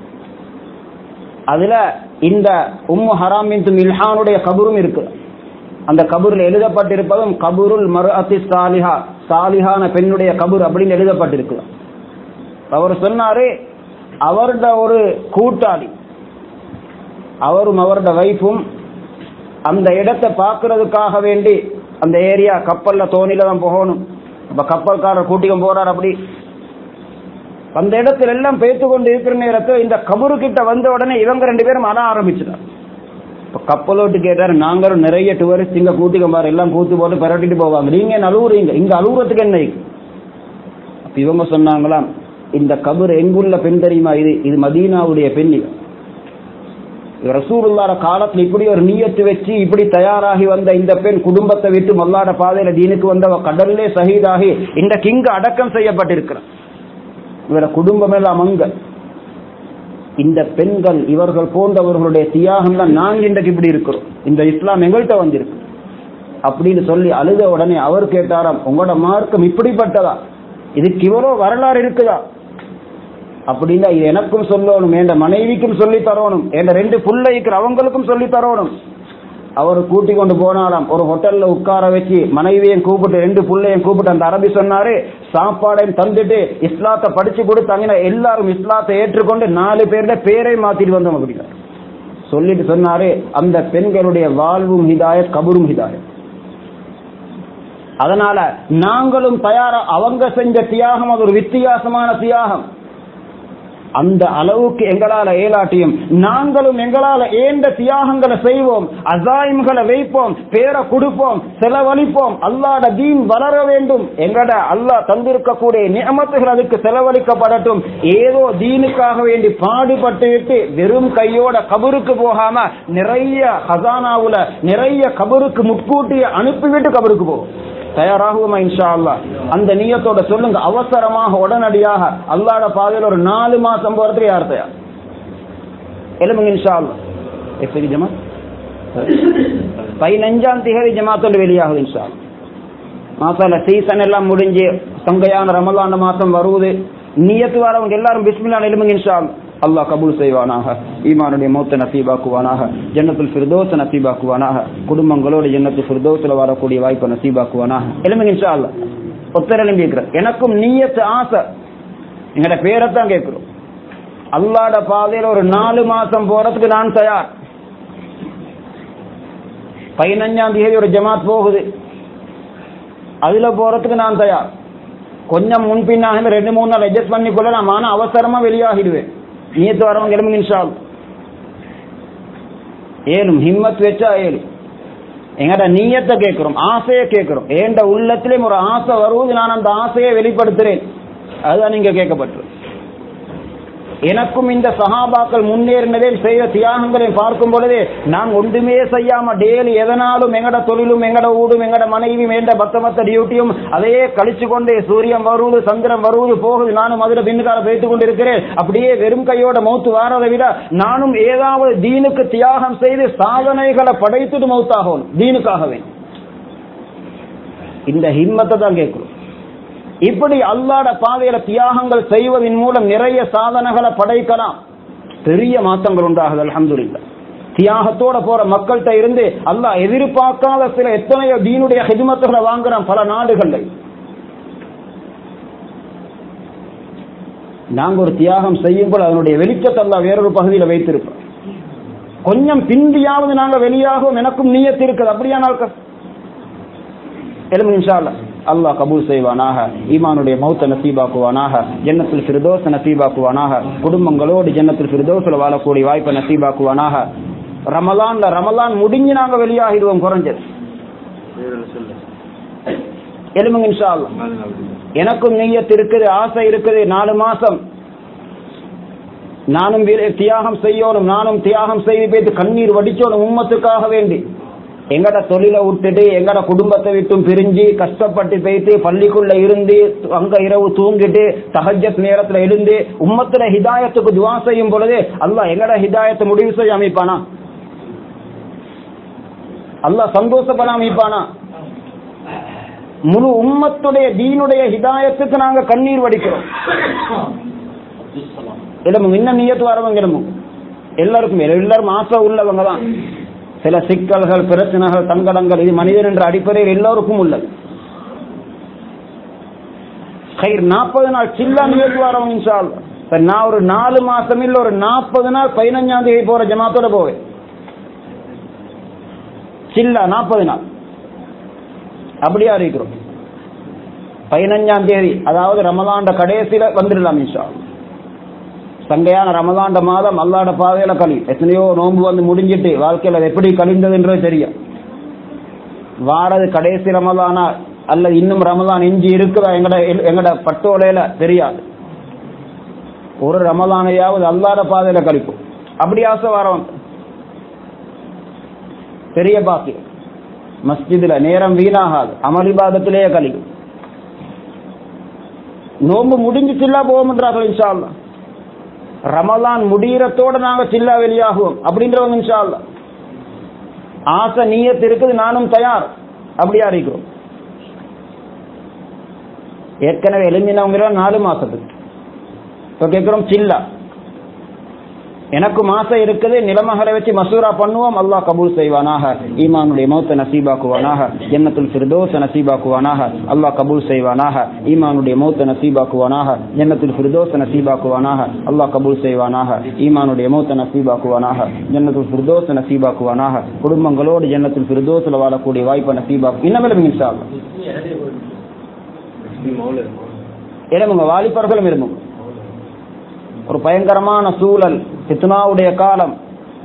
அதுல இந்த உம்மு ஹராம் பின்த் மில்ஹானுடைய கபரும் இருக்கு. அந்த கபூரில் எழுதப்பட்டிருப்பதும் கபூருல் மர்அத்தி சாலிஹா, சாலிஹான பெண்ணுடைய கபூர் அப்படின்னு எழுதப்பட்டிருக்கு. அவர் சொன்னாரு, அவருடைய ஒரு கூட்டாளி, அவரும் அவருடைய வைஃபும் அந்த இடத்தை பார்க்கறதுக்காக வேண்டி அந்த ஏரியா கப்பல்ல தோணில தான் போகணும். அப்ப கப்பல்காரர் கூட்டிக்கும் போறார். அப்படி அந்த இடத்துல எல்லாம் பேத்து கொண்டு இருக்கிற நேரத்தில் இந்த கபூரு கிட்ட வந்த உடனே இவங்க 2 பேரும் அழ ஆரம்பிச்சுட்டார். இப்ப கப்பலோட்டு கேட்டாரு, நாங்களும் நிறைய டூரிஸ்ட் இங்க கூட்டிக்கம்பாரு, எல்லாம் கூத்து போட்டு பரட்டிட்டு போவாங்க, நீங்க அழுவுறீங்க, இங்க அழுவுறதுக்கு என்ன? அப்ப இவங்க சொன்னாங்களாம், இந்த கபர் எங்குள்ள பெண் தெரியுமா? இது மதீனாவுடைய பெண். ரசூலுல்லாஹ் காலத்துல இப்படி ஒரு நியத்து வச்சு இப்படி தயாராகி வந்த இந்த பெண் குடும்பத்தை விட்டு அல்லாஹ்வுடைய பாதையில தீனுக்கு வந்தவ கடல்லே ஷஹீதாகி இன்றைக்கு இங்கு அடக்கம் செய்யப்பட்டிருக்கிறார். இவர குடும்பம் எல்லாம் அங்க. இந்த பெண்கள், இவர்கள் போன்றவர்களுடைய தியாகம் தான் நாங்க இன்றைக்கு இப்படி இருக்கிறோம். இந்த இஸ்லாம் எங்கள்கிட்ட வந்திருக்கு அப்படின்னு சொல்லி அழுத உடனே அவர் கேட்டாராம், உங்களோட மார்க்கம் இப்படிப்பட்டதா? இதுக்கு இவ்வளோ வரலாறு இருக்குதா? அப்படின்னா இது எனக்கும் சொல்லணும், என் மனைவிக்கும் சொல்லி தரணும், என் 2 பிள்ளைக்கு அவங்களுக்கும் சொல்லி தரணும். அவர் கூட்டி கொண்டு போனாராம். ஒரு ஹோட்டல்ல உட்கார வச்சு மனைவியையும் கூப்பிட்டு 2 பிள்ளையும் கூப்பிட்டு அந்த அரபி சொன்னாரு, சாப்பாடையும் தந்துட்டு இஸ்லாத்தை படிச்சு கொடுத்தாங்கன்னா எல்லாரும் இஸ்லாத்தை ஏற்றுக்கொண்டு 4 பேர்ல பேரை மாத்திட்டு வந்தோம் அப்படின்னா சொல்லிட்டு சொன்னாரு, அந்த பெண்களுடைய வாழ்வும் ஹிதாயத், கபரும் ஹிதாயத். அதனால நாங்களும் தயாரா. அவங்க செஞ்ச தியாகம் அது ஒரு வித்தியாசமான தியாகம். அந்த அளவுக்கு எங்களால ஏலாட்டியும் நாங்களும் எங்களால ஏந்த தியாகங்களை செய்வோம், அசாயிம்களை வைப்போம், பேரை கொடுப்போம், செலவழிப்போம். அல்லாஹ்வுடைய தீன் வளர வேண்டும். எங்கட அல்லாஹ் தந்திருக்கக்கூடிய நிஅமத்துகள் அதுக்கு செலவழிக்கப்படட்டும். ஏதோ தீனுக்காக வேண்டி பாடுபட்டு விட்டு வெறும் கையோட கபருக்கு போகாம நிறைய ஹசானாவுல நிறைய கபருக்கு முட்கூட்டிய அனுப்பிவிட்டு கபருக்கு போகும். தயாராகுமா இன்ஷா அல்லாஹ்? அந்த நியத்தோட சொல்லுங்க. அவசரமாக உடனடியாக அல்லாஹ்வுடைய பாதையில் ஒரு 4 மாசம் போறதுக்கு யார் தயார்? எழுமுங்க இன்ஷா அல்லாஹ். எப்படி ஜமாத் 15ஆம் தேதி ஜமாத்தோட வெளியாகுது இன்ஷா அல்லாஹ். மாசால சீசன் எல்லாம் முடிஞ்சு சங்கையான ரமலான் மாசம் வருவது நியத்து வரவங்க எல்லாரும் பிஸ்மில்லாஹ் எழுமுங்க இன்ஷா அல்லாஹ். அல்லாஹ் கபூல் செய்வானாக, ஈமானுடைய மௌத்தை நசீபாக்குவானாக, ஜன்னத்துல் ஃபிர்தௌஸ் நசீபாக்குவானாக, குடும்பங்களோட ஜன்னத்துல் ஃபிர்தௌஸ்ல வரக்கூடிய வாய்ப்பை நசீபாக்குவானாக. எழுமுங்க இன்ஷா அல்லாஹ். ஒத்தர் எழும்பி இருக்கிற எனக்கும் நியத்து ஆசை, எங்கட பேரைத்தான் கேட்கிறோம். அல்லாஹ்ட பாதையில ஒரு 4 மாசம் போறதுக்கு நான் தயார். 15ஆம் தேதி ஒரு ஜமாத் போகுது, அதுல போறதுக்கு நான் தயார். கொஞ்சம் முன்பின்னாக 2-3 நாள் அட்ஜஸ்ட் பண்ணி கொள்ளலாம், ஆனா அவசரமா வெளியாகிடுவேன். நியத்து வரவங்க எழுமுங்க இன்ஷா அல்லாஹ். ஏலும் ஹிம்மத் வச்சா ஏலும். எங்கட நியத்தை கேட்கிறோம், ஆசையை கேட்கிறோம். ஏண்ட உள்ளத்திலேயும் ஒரு ஆசை வருவது, நான் அந்த ஆசையை வெளிப்படுத்துறேன். அதுதான் நீங்க கேட்கப்பட்டு. எனக்கும் இந்த சஹாபாக்கள் முன்னேறினதே செய்த தியாகங்களை பார்க்கும் பொழுதே நான் ஒன்றுமே செய்யாம டெய்லி எதனாலும் எங்கட தொழிலும் எங்கட ஊடும் எங்கட மனைவியும் எந்த பத்த டியூட்டியும் அதையே கழிச்சு கொண்டே சூரியன் வருவது சந்திரன் வருவது போகுது, நானும் அதில் பின்னுக்கால வைத்துக் கொண்டிருக்கிறேன். அப்படியே வெறும் கையோட மௌத்து வாரதை விட நானும் ஏதாவது தீனுக்கு தியாகம் செய்து சாதனைகளை படைத்துட்டு மௌத்தாகணும் தீனுக்காகவே. இந்த ஹிம்மத்தை தான் கேட்கிறோம். இப்படி அல்லாஹ்ட பாதையில தியாகங்கள் செய்வதன் மூலம் நிறைய சாதனைகளை படைக்கலாம், பெரிய மாற்றங்கள் உண்டாகுது. அல்ஹம்துலில்லாஹ். தியாகத்தோட போற மக்கள்கிட்ட இருந்து அல்லாஹ் எதிர்பார்க்காத சில எத்தனையோ தீனுடைய ஹிதமத்துகளை வாங்குறான் பல நாடுகள்ல. நாங்க ஒரு தியாகம் செய்யும் போது அதனுடைய வெளிச்சத்தை அல்லாஹ் வேறொரு பகுதியில் வைத்திருப்போம். கொஞ்சம் பிந்தியாவது நாங்க வெளியாகவும் எனக்கும் நியத்து இருக்குது. அப்படியானால் எழுமு இன்ஷா அல்லாஹ். அல்லாஹ் கபூல் செய்வானாக, ஈமானுடைய மௌத்த நசீபாக்குவானாக, ஜன்னத்துல் ஃபிர்தௌஸ் நசீபாக்குவானாக, குடும்பங்களோடு ஜன்னத்துல் ஃபிர்தௌஸ்ல வாழக்கூடிய வாய்ப்பை நசீபாக்குவானாக. ரமலான் முடிஞ்சு நாங்க வெளியாகிடுவோம் குறைஞ்சது. எழுமுங்க இன்ஷா அல்லாஹ். எனக்கும் நிய்யத் இருக்குது, ஆசை இருக்குது. 4 மாசம் நானும் தியாகம் செய்யணும், நானும் தியாகம் செய்து போயிட்டு கண்ணீர் வடிச்சோணும் உம்மத்துக்காக வேண்டி. எங்கட தொழிலை விட்டுட்டு எங்கட குடும்பத்தை விட்டும் பிரிஞ்சு கஷ்டப்பட்டு போயிட்டு பள்ளிக்குள்ள இருந்து அங்க இரவு தூங்கிட்டு தஹஜ்ஜத் நேரத்துல எழுந்து உம்மத்துல ஹிதாயத்துக்கு துவா செய்யும் பொழுது அல்லாஹ் எங்கட ஹிதாயத்தை முடிவு செய்ய அமைப்பானா? அல்லாஹ் சந்தோஷப்பட அமைப்பானா? முழு உம்மத்துடைய தீனுடைய ஹிதாயத்துக்கு நாங்க கண்ணீர் வடிக்கிறோம். இடமும் இன்னும் நியத்து வரவங்க இடமும் எல்லாருக்கும் எல்லாரும் ஆசை உள்ளவங்க தான். சில சிக்கல்கள் பிரச்சனைகள் தங்கடங்கள் இது மனிதன் என்ற அடிப்படையில் எல்லோருக்கும் உள்ளது. 40 நாள் சில்லா நியத்து வரவங்க இன்ஷா அல்லாஹ். நான் ஒரு 4 மாசம் இல்ல ஒரு 40 நாள் 15ஆம் தேதி போற ஜமாத்தோட போவேன். சில்லா 40 நாள் அப்படியா இருக்கிறோம். 15ஆம் தேதி அதாவது ரமலான் கடைசியில வந்துடலாம் இன்ஷா அல்லாஹ். சங்கையான ரமலான் மாதம் அல்லாஹ்ட பாதையில கழி எத்தனையோ நோன்பு வந்து முடிஞ்சிட்டு வாழ்க்கையில எப்படி கழிந்ததுன்றது தெரியும். வாரது கடைசி ரமலானா அல்லது இன்னும் ரமலான் எஞ்சி இருக்குதா எங்கட பட்டோலையில தெரியாது. ஒரு ரமலானையாவது அல்லாஹ்ட பாதையில கழிப்போம். அப்படி ஆசை வரவன் பெரிய பாக்கி. மஸ்ஜிதுல நேரம் வீணாகாது, அமளிபாதத்திலேயே கழிக்கும். நோன்பு முடிஞ்சு சில்லா போவோம்ன்றார்கள் இன்ஷா அல்லாஹ். ரமலான் முடியறதோட நாங்க சில்லா வெளியாகுவோம் அப்படின்றவங்க இன்ஷா அல்லாஹ். ஆசை நியத் இருக்குது, நானும் தயார். அப்படியா இருக்கிறோம். ஏற்கனவே எழுந்தினவங்க 4 மாசத்துக்கு இப்ப கேட்கிறோம் சில்லா. எனக்கும் ஆசை இருக்குது, நிலமகளை வச்சு மசூரா பண்ணுவோம். அல்லாஹ் கபூல் செய்வானாக, ஈமானுடைய மௌத்த நசீபாக்குவானாக, ஜன்னத்துல் ஃபிர்தௌஸ் நசீபாக்குவானாக. அல்லாஹ் கபூல் செய்வானாக, ஈமானுடைய மௌத்த நசீபாக்குவானாக, ஜன்னத்துல் ஃபிர்தௌஸ் நசீபாக்குவானாக. அல்லாஹ் கபூல் செய்வானாக, ஈமானுடைய மௌத்த நசீபாக்குவானாக, ஜன்னத்துல் ஃபிர்தௌஸ் நசீபாக்குவானாக. குடும்பங்களோடு ஜன்னத்துல் ஃபிர்தௌஸ்ல வாழக்கூடிய வாய்ப்பை நசீபாக்கு. இன்னும் இன்ஷா அல்லாஹ். எழுமுங்க, வாலிபர்களும் இருமுங்க. ஒரு பயங்கரமான சூழல், ஃபித்னாவுடைய காலம்,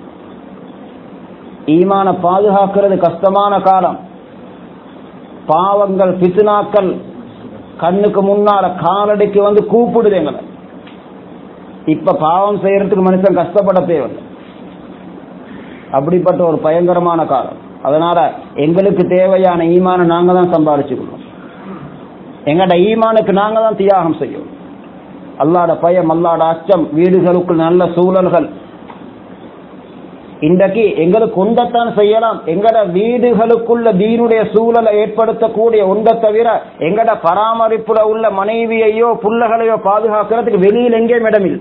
ஈமான பாதுகாக்கிறது கஷ்டமான காலம். பாவங்கள் ஃபித்னாக்கள் கண்ணுக்கு முன்னால காலடிக்கு வந்து கூப்பிடுது எங்களை. இப்ப பாவம் செய்யறதுக்கு மனுஷன் கஷ்டப்பட தேவையில்லை. அப்படிப்பட்ட ஒரு பயங்கரமான காலம். அதனால எங்களுக்கு தேவையான ஈமானை நாங்க தான் சம்பாதிச்சுக்கணும். எங்கட ஈமானுக்கு நாங்க தான் தியாகம் செய்யணும். அல்லாஹ்ட பயம், அல்லாஹ்ட அச்சம், வீடுகளுக்குள் நல்ல சூழல்கள், இன்றைக்கு எங்களுக்கு ஒன்றத்தான் செய்யலாம். எங்கட வீடுகளுக்குள்ள தீனுடைய சூழலை ஏற்படுத்தக்கூடிய ஒன்றை தவிர எங்கட பராமரிப்புல உள்ள மனைவியையோ புள்ளகளையோ பாதுகாக்கிறதுக்கு வெளியில் எங்கேயும் இடமில்லை.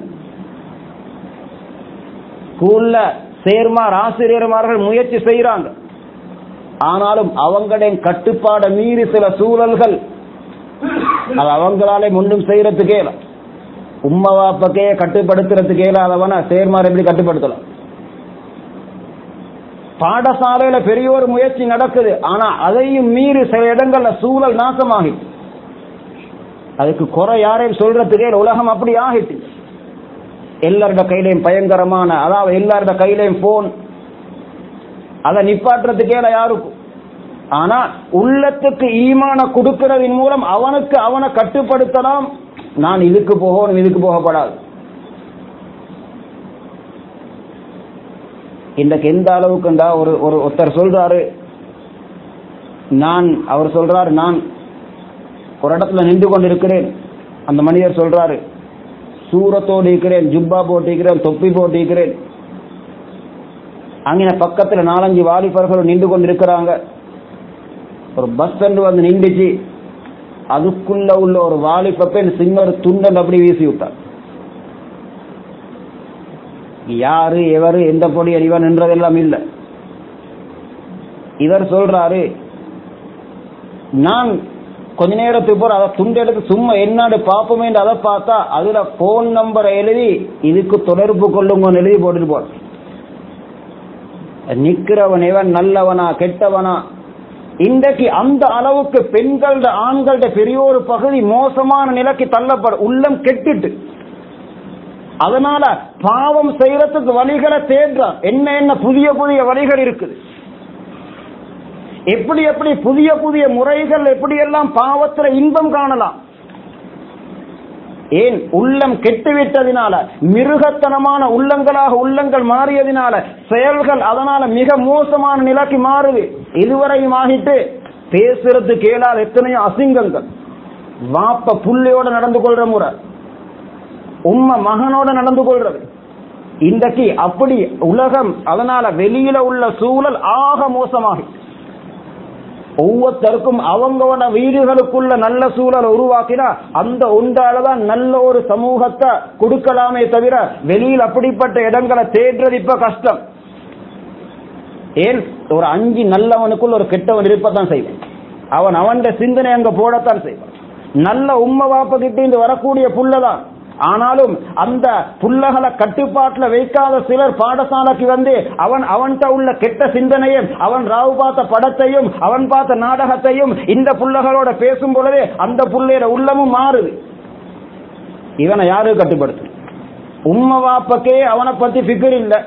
ஸ்கூல்ல சேர்மார் ஆசிரியர்மார்கள் முயற்சி செய்யறாங்க. ஆனாலும் அவங்களின் கட்டுப்பாட மீறி சில சூழல்கள் அது அவங்களாலே முன்னும் செய்யறதுக்கே இல்லை. உம்மா வாப்பக்கே கட்டுப்படுத்துறதுக்கே இல்லாதவன சேர்மார் எப்படி கட்டுப்படுத்தலாம்? பாடசாலையில பெரிய ஒரு முயற்சி நடக்குது. ஆனா அதையும் மீறி சில இடங்கள்ல சூழல் நாசமாகி அதுக்கு குறை யாரையும் சொல்றதுக்கே உலகம் அப்படி ஆகிட்டு. எல்லாரோட கையிலையும் பயங்கரமான, அதாவது எல்லாரோட கையிலையும் போன், அதை நிப்பாட்டுறதுக்கே யாருக்கும். ஆனா உள்ளத்துக்கு ஈமான கொடுக்கிறதின் மூலம் அவனுக்கு அவனை கட்டுப்படுத்தலாம். நான் இதுக்கு போகணும், இதுக்கு போகப்படாது. இன்றைக்கு எந்த அளவுக்குண்டா ஒருத்தர் சொல்றாரு, அவர் சொல்றாரு நான் ஒரு இடத்துல நின்று கொண்டு இருக்கிறேன். அந்த மனிதர் சொல்றாரு, சூரத்தோடு இருக்கிறேன், ஜுப்பா போட்டிருக்கிறேன், தொப்பி போட்டிருக்கிறேன். அங்கே பக்கத்துல 4-5 வாலிபர்கள் நின்று கொண்டு இருக்கிறாங்க. ஒரு பஸ் ஸ்டாண்டு வந்து நின்றுச்சு. அதுக்குள்ள உள்ள ஒரு வாலிப பெண் சின்ன ஒரு துண்டன் அப்படி வீசி விட்டார். யாரு எவரு எந்த பொடி அறிவான் என்றதெல்லாம் இல்லை. இவர் சொல்றாரு, நான் கொஞ்ச நேரத்துக்கு போற அதை துண்டு எடுத்து சும்மா என்னடு பார்ப்போமே அதை பார்த்தா அதுல போன் நம்பரை எழுதி இதுக்கு தொடர்பு கொள்ளுங்க எழுதி போட்டுட்டு போற. நிக்கிறவன் எவன் நல்லவனா கெட்டவனா? இன்றைக்கு அந்த அளவுக்கு பெண்களோட ஆண்களோட பெரிய ஒரு பகுதி மோசமான நிலைக்கு தள்ளப்பட உள்ளம் கெட்டுட்டு, அதனால பாவம் செய்யறதுக்கு வழிகளை தேடுறான். என்ன புதிய புதிய வழிகள் இருக்குது, எப்படி எப்படி புதிய புதிய முறைகள், எப்படியெல்லாம் பாவத்துல இன்பம் காணலாம். ஏன்? உள்ளம் கெட்டுவிட்டதினால, மிருகத்தனமான உள்ளங்களாக உள்ளங்கள் மாறியதினால செயல்கள் அதனால மிக மோசமான நிலைக்கு மாறுது. இதுவரையும் ஆகிட்டு பேசுறது கேளாத எத்தனையோ அசிங்கங்கள். வாப்ப புள்ளையோட நடந்து கொள்ற முறை, உம்மை மகனோட நடந்து கொள்றது, இன்றைக்கு அப்படி உலகம். அதனால வெளியில உள்ள சூழல் ஆக மோசமாகி ஒவ்வொருத்தருக்கும் அவங்களோட வீடுகளுக்குள்ள நல்ல சூழலை உருவாக்கினா அந்த ஒன்றாலதான் நல்ல ஒரு சமூகத்தை கொடுக்கலாமே தவிர வெளியில் அப்படிப்பட்ட இடங்களை தேடுறது இப்ப கஷ்டம். ஏன்? ஒரு 5 நல்லவனுக்குள் ஒரு கெட்டவன் இருப்பதான் செய்வான். அவன் சிந்தனை அங்க போடத்தான் செய்வான். நல்ல உம்மை வாப்ப கிட்ட வரக்கூடிய புள்ளதான். ஆனாலும் அந்த புள்ளகளை கட்டுப்பாட்டில் வைக்காத சிலர் பாடசாலைக்கு வந்து அவன்கிட்ட உள்ள கெட்ட சிந்தனையும், அவன் ராவு பார்த்த படத்தையும், அவன் பார்த்த நாடகத்தையும் இந்த புள்ளகளோட பேசும் பொழுதே அந்த புள்ளையோட உள்ளமும் மாறுது. இவனை யாரு கட்டுப்படுத்து? உம்மை வாப்பக்கே அவனை பத்தி ஃபிகர் இல்லை.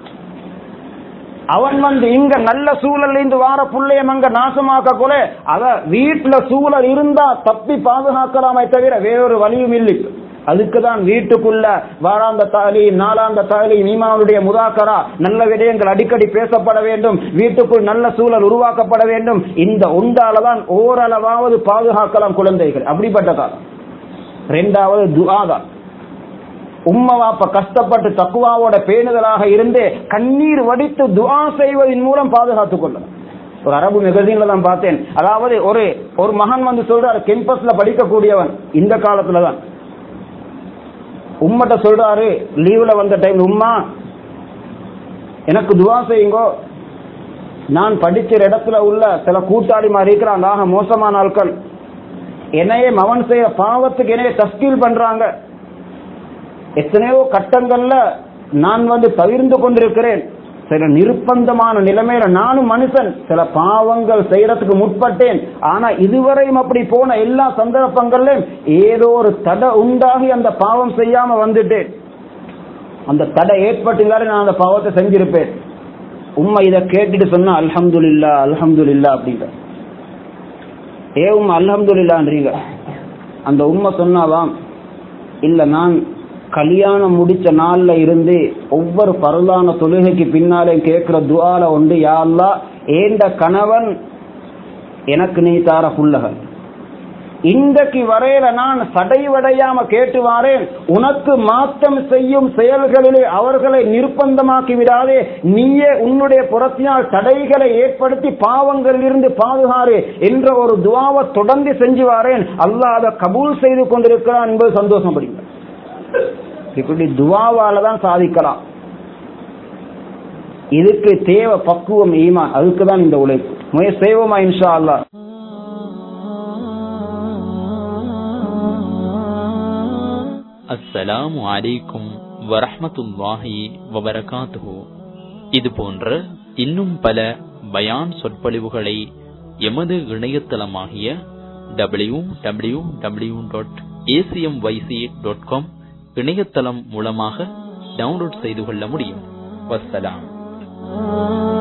அவன் இங்க நல்ல சூழல் இருந்து வார புள்ளையம் அங்க நாசமாக்க கூட அத வீட்டுல சூழல் இருந்தா தப்பி பாதுகாக்கலாமே தவிர வேறொரு வழியும் இல்லை. அதுக்குதான் வீட்டுக்குள்ள வாராந்த தாலீம், நாளாந்த தாலீம், ஈமானுடைய முதாக்கரா, நல்ல விடயங்கள் அடிக்கடி பேசப்பட வேண்டும். வீட்டுக்குள் நல்ல சூழல் உருவாக்கப்பட வேண்டும். இந்த ஒன்றாலதான் ஓரளவாவது பாதுகாக்கலாம் குழந்தைகள். அப்படிப்பட்ட காலம். 2வது துஆதான். உம்மை வாப்ப கஷ்டப்பட்டு தக்குவாவோட பேணுதலாக இருந்து கண்ணீர் வடித்து துஆ செய்வதன் மூலம் பாதுகாத்துக் கொள்ளலாம். ஒரு அரபு மெகசீன்ல தான் பார்த்தேன். அதாவது ஒரு மகன் சொல்றாரு, கேம்பஸ்ல படிக்கக்கூடியவன், இந்த காலத்துலதான் உம்மட்ட சொல்றாரு, லீவ்ல வந்த டைம், உம்மா எனக்கு துஆ செய்யுங்கோ, நான் படிக்கிற இடத்துல உள்ள சில கூட்டாளி மாதிரி இருக்கிறாங்க, ஆக மோசமான ஆட்கள், என்னையே மவன் செய்ய பாவத்துக்கு என்னையே தஸ்கீல் பண்றாங்க. எத்தனையோ கட்டங்கள்ல நான் தவிர்ந்து கொண்டிருக்கிறேன். சில நிர்பந்தமான நிலைமையில நானும் மனுஷன் சில பாவங்கள் செய்யறதுக்கு முற்பட்டேன். ஆனா இதுவரையும் அப்படி போன எல்லா சந்தர்ப்பங்கள்லயும் ஏதோ ஒரு தடை உண்டாகி அந்த பாவம் செய்யாம வந்துட்டேன். அந்த தடை ஏற்பட்டிருந்தாலும் நான் அந்த பாவத்தை செஞ்சிருப்பேன். உம்மை இதை கேட்டுட்டு சொன்னா அல்ஹம்துலில்லாஹ் அல்ஹம்துலில்லாஹ் அப்படின்ற உம்மா அல்ஹம்துலில்லாஹ்ன்றீங்க. அந்த உம்மை சொன்னாவாம், இல்ல நான் கல்யாணம் முடிச்ச நாள்ல இருந்து ஒவ்வொரு பரலான தொழுகைக்கு பின்னாலே கேட்கிற துஆல உண்டு, யா அல்லாஹ் ஏண்ட கணவன் எனக்கு நீ தார புள்ளகள், இன்றைக்கு வரையில நான் சடைவடையாம கேட்டு வாரேன், உனக்கு மாற்றம் செய்யும் செயல்களிலே அவர்களை நிர்பந்தமாக்கி விடாதே, நீயே உன்னுடைய புறத்தினால் தடைகளை ஏற்படுத்தி பாவங்களில் இருந்து பாதுகாரு என்ற ஒரு துஆவை தொடர்ந்து செஞ்சு வாரேன். அல்லாஹ் அதை கபூல் செய்து கொண்டிருக்கிறான் என்பது சந்தோஷப்படுங்க. இப்படி துஆவால தான் சாதிக்கலாம். இதுக்கு தேவை பக்குவம், ஈமான். அதுக்கு தான் இந்த உழைப்பு. முயற்சி செய்வோமா இன்ஷா அல்லாஹ். அஸ்ஸலாமு அலைக்கும் வரஹ்மத்துல்லாஹி வபரகாத்துஹு. இது போன்ற இன்னும் பல பயான் சொற்பொழிவுகளை எமது இணையதளமாகிய www.acmyc.com இணையதளம் மூலமாக டவுன்லோட் செய்து கொள்ள முடியும். வஸ்ஸலாம்.